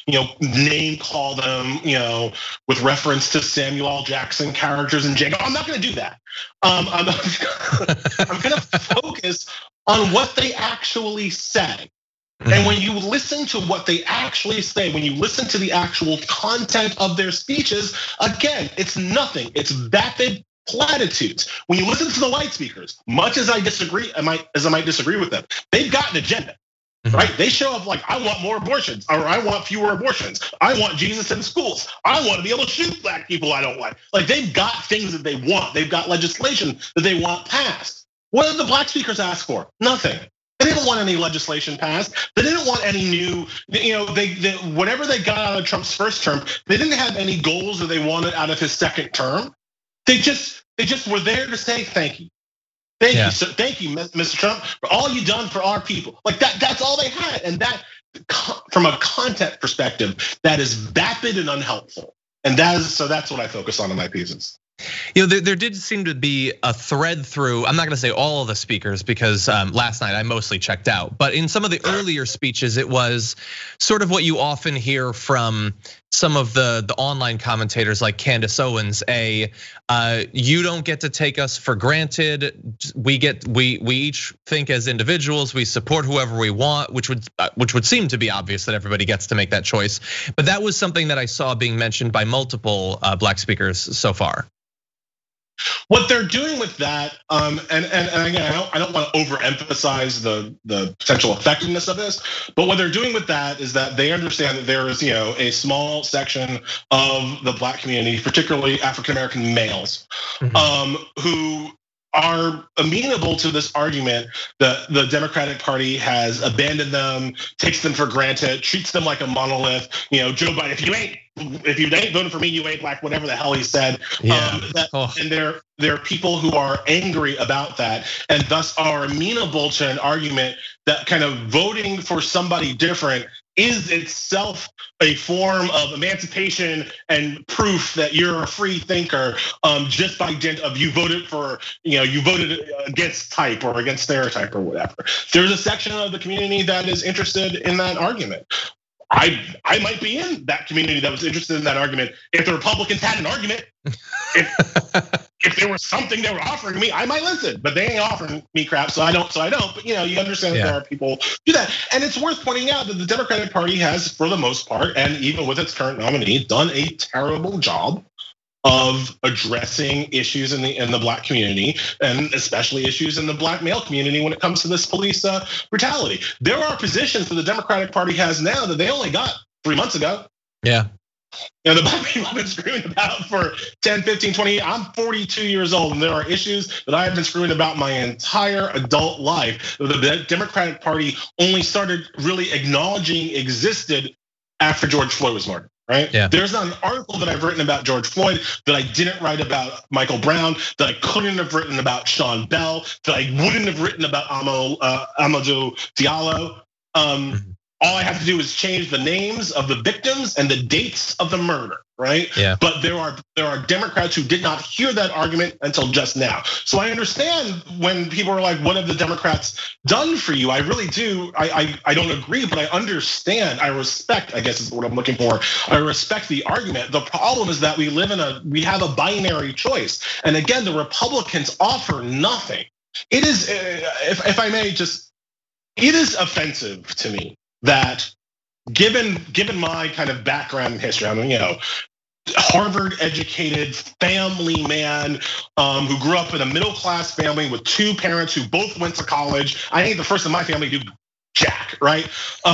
name call them, with reference to Samuel L. Jackson characters in Django. I'm not gonna do that. I'm gonna focus on what they actually say. And when you listen to what they actually say, when you listen to the actual content of their speeches, again, it's nothing. It's vapid platitudes. When you listen to the white speakers, much as I might disagree with them, they've got an agenda, right? They show up like, I want more abortions, or I want fewer abortions. I want Jesus in schools. I want to be able to shoot black people I don't like. Like they've got things that they want. They've got legislation that they want passed. What did the black speakers ask for? Nothing. They didn't want any legislation passed. They didn't want any new, they whatever they got out of Trump's first term, they didn't have any goals that they wanted out of his second term. They just were there to say thank you. Thank you, sir. Thank you, Mr. Trump, for all you've done for our people. Like that's all they had. And that, from a content perspective, that is vapid and unhelpful. And that's what I focus on in my pieces. There did seem to be a thread through, I'm not gonna say all of the speakers because last night I mostly checked out, but in some of the earlier speeches, it was sort of what you often hear from some of the online commentators like Candace Owens, you don't get to take us for granted. We each think as individuals, we support whoever we want, which would seem to be obvious that everybody gets to make that choice. But that was something that I saw being mentioned by multiple black speakers so far. What they're doing with that, and again, I don't want to overemphasize the potential effectiveness of this, but what they're doing with that is that they understand that there is, a small section of the black community, particularly African American males, who are amenable to this argument that the Democratic Party has abandoned them, takes them for granted, treats them like a monolith. Joe Biden, if you ain't voting for me, you ain't black, whatever the hell he said. And there are people who are angry about that, and thus are amenable to an argument that kind of voting for somebody different is itself a form of emancipation and proof that you're a free thinker, just by dint of you voted against type or against stereotype or whatever. There's a section of the community that is interested in that argument. I might be in that community that was interested in that argument. If the Republicans had an argument, if there was something they were offering me, I might listen. But they ain't offering me crap, so I don't. But you understand that there are people who do that, and it's worth pointing out that the Democratic Party has, for the most part, and even with its current nominee, done a terrible job of addressing issues in the black community, and especially issues in the black male community when it comes to this police brutality. There are positions that the Democratic Party has now that they only got 3 months ago. Yeah. The black people have been screaming about for 10, 15, 20 years. I'm 42 years old, and there are issues that I have been screaming about my entire adult life. The Democratic Party only started really acknowledging existed after George Floyd was murdered. Right? Yeah. There's not an article that I've written about George Floyd that I didn't write about Michael Brown, that I couldn't have written about Sean Bell, that I wouldn't have written about Amadou Diallo. All I have to do is change the names of the victims and the dates of the murder, right? Yeah. But there are Democrats who did not hear that argument until just now. So I understand when people are like, "What have the Democrats done for you?" I really do. I don't agree, but I understand. I respect, I guess is what I'm looking for. I respect the argument. The problem is that we have a binary choice, and again, the Republicans offer nothing. It is, if I may, just it is offensive to me that given my kind of background in history, I mean, Harvard educated family man who grew up in a middle class family with two parents who both went to college. I ain't the first in my family to do jack. black, right?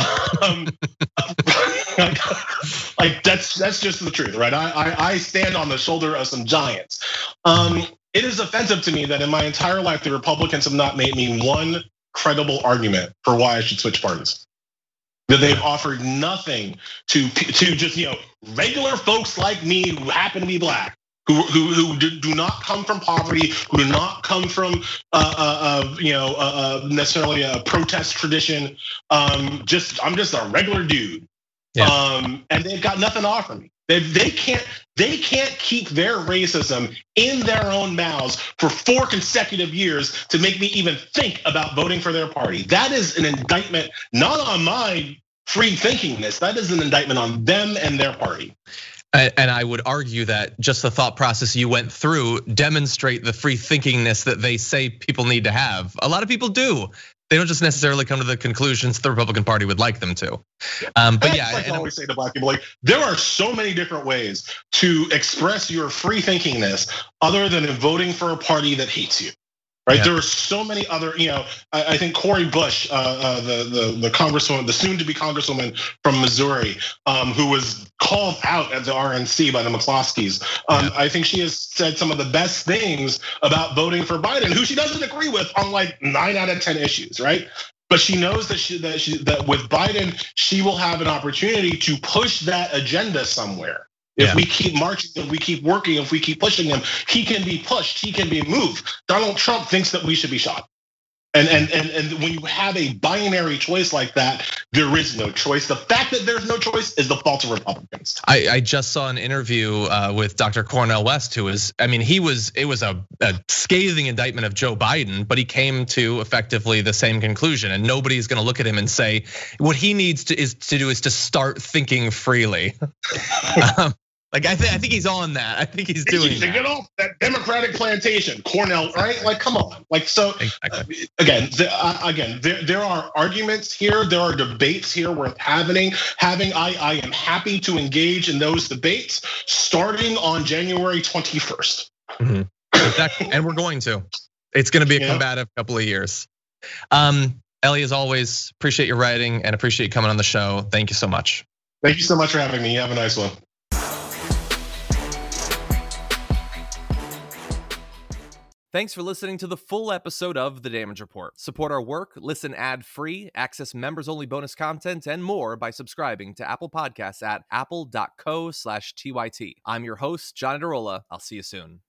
Like that's just the truth, right? I stand on the shoulder of some giants. It is offensive to me that in my entire life, the Republicans have not made me one credible argument for why I should switch parties. That they've offered nothing to just regular folks like me who happen to be black, who do not come from poverty, who do not come from necessarily a protest tradition. I'm just a regular dude, and they've got nothing to offer me. They can't keep their racism in their own mouths for 4 consecutive years to make me even think about voting for their party. That is an indictment not on my free thinkingness. That is an indictment on them and their party. And I would argue that just the thought process you went through demonstrate the free thinkingness that they say people need to have. A lot of people do. They don't just necessarily come to the conclusions the Republican Party would like them to. But yeah, like I always say to black people, like there are so many different ways to express your free thinkingness other than in voting for a party that hates you. Right, there are so many other, I think Cori Bush, the congresswoman, the soon-to-be congresswoman from Missouri, who was called out at the RNC by the McCloskeys. I think she has said some of the best things about voting for Biden, who she doesn't agree with on like 9 out of 10 issues, right? But she knows that with Biden, she will have an opportunity to push that agenda somewhere. If we keep marching, if we keep working, if we keep pushing him, he can be pushed, he can be moved. Donald Trump thinks that we should be shot. And when you have a binary choice like that, there is no choice. The fact that there's no choice is the fault of Republicans. I just saw an interview with Dr. Cornel West, who was, it was a scathing indictment of Joe Biden, but he came to effectively the same conclusion. And nobody's gonna look at him and say, what he needs to do is to start thinking freely. Like I think he's on that. I think he's doing that. Get off that Democratic plantation, Cornell, right? Like, come on. Like, so again, there are arguments here. There are debates here worth having. I am happy to engage in those debates starting on January 21st. Exactly, and we're going to. It's going to be a combative couple of years. Ellie, as always, appreciate your writing and appreciate you coming on the show. Thank you so much. Thank you so much for having me. You have a nice one. Thanks for listening to the full episode of The Damage Report. Support our work, listen ad-free, access members-only bonus content, and more by subscribing to Apple Podcasts at apple.co/TYT. I'm your host, John Adarola. I'll see you soon.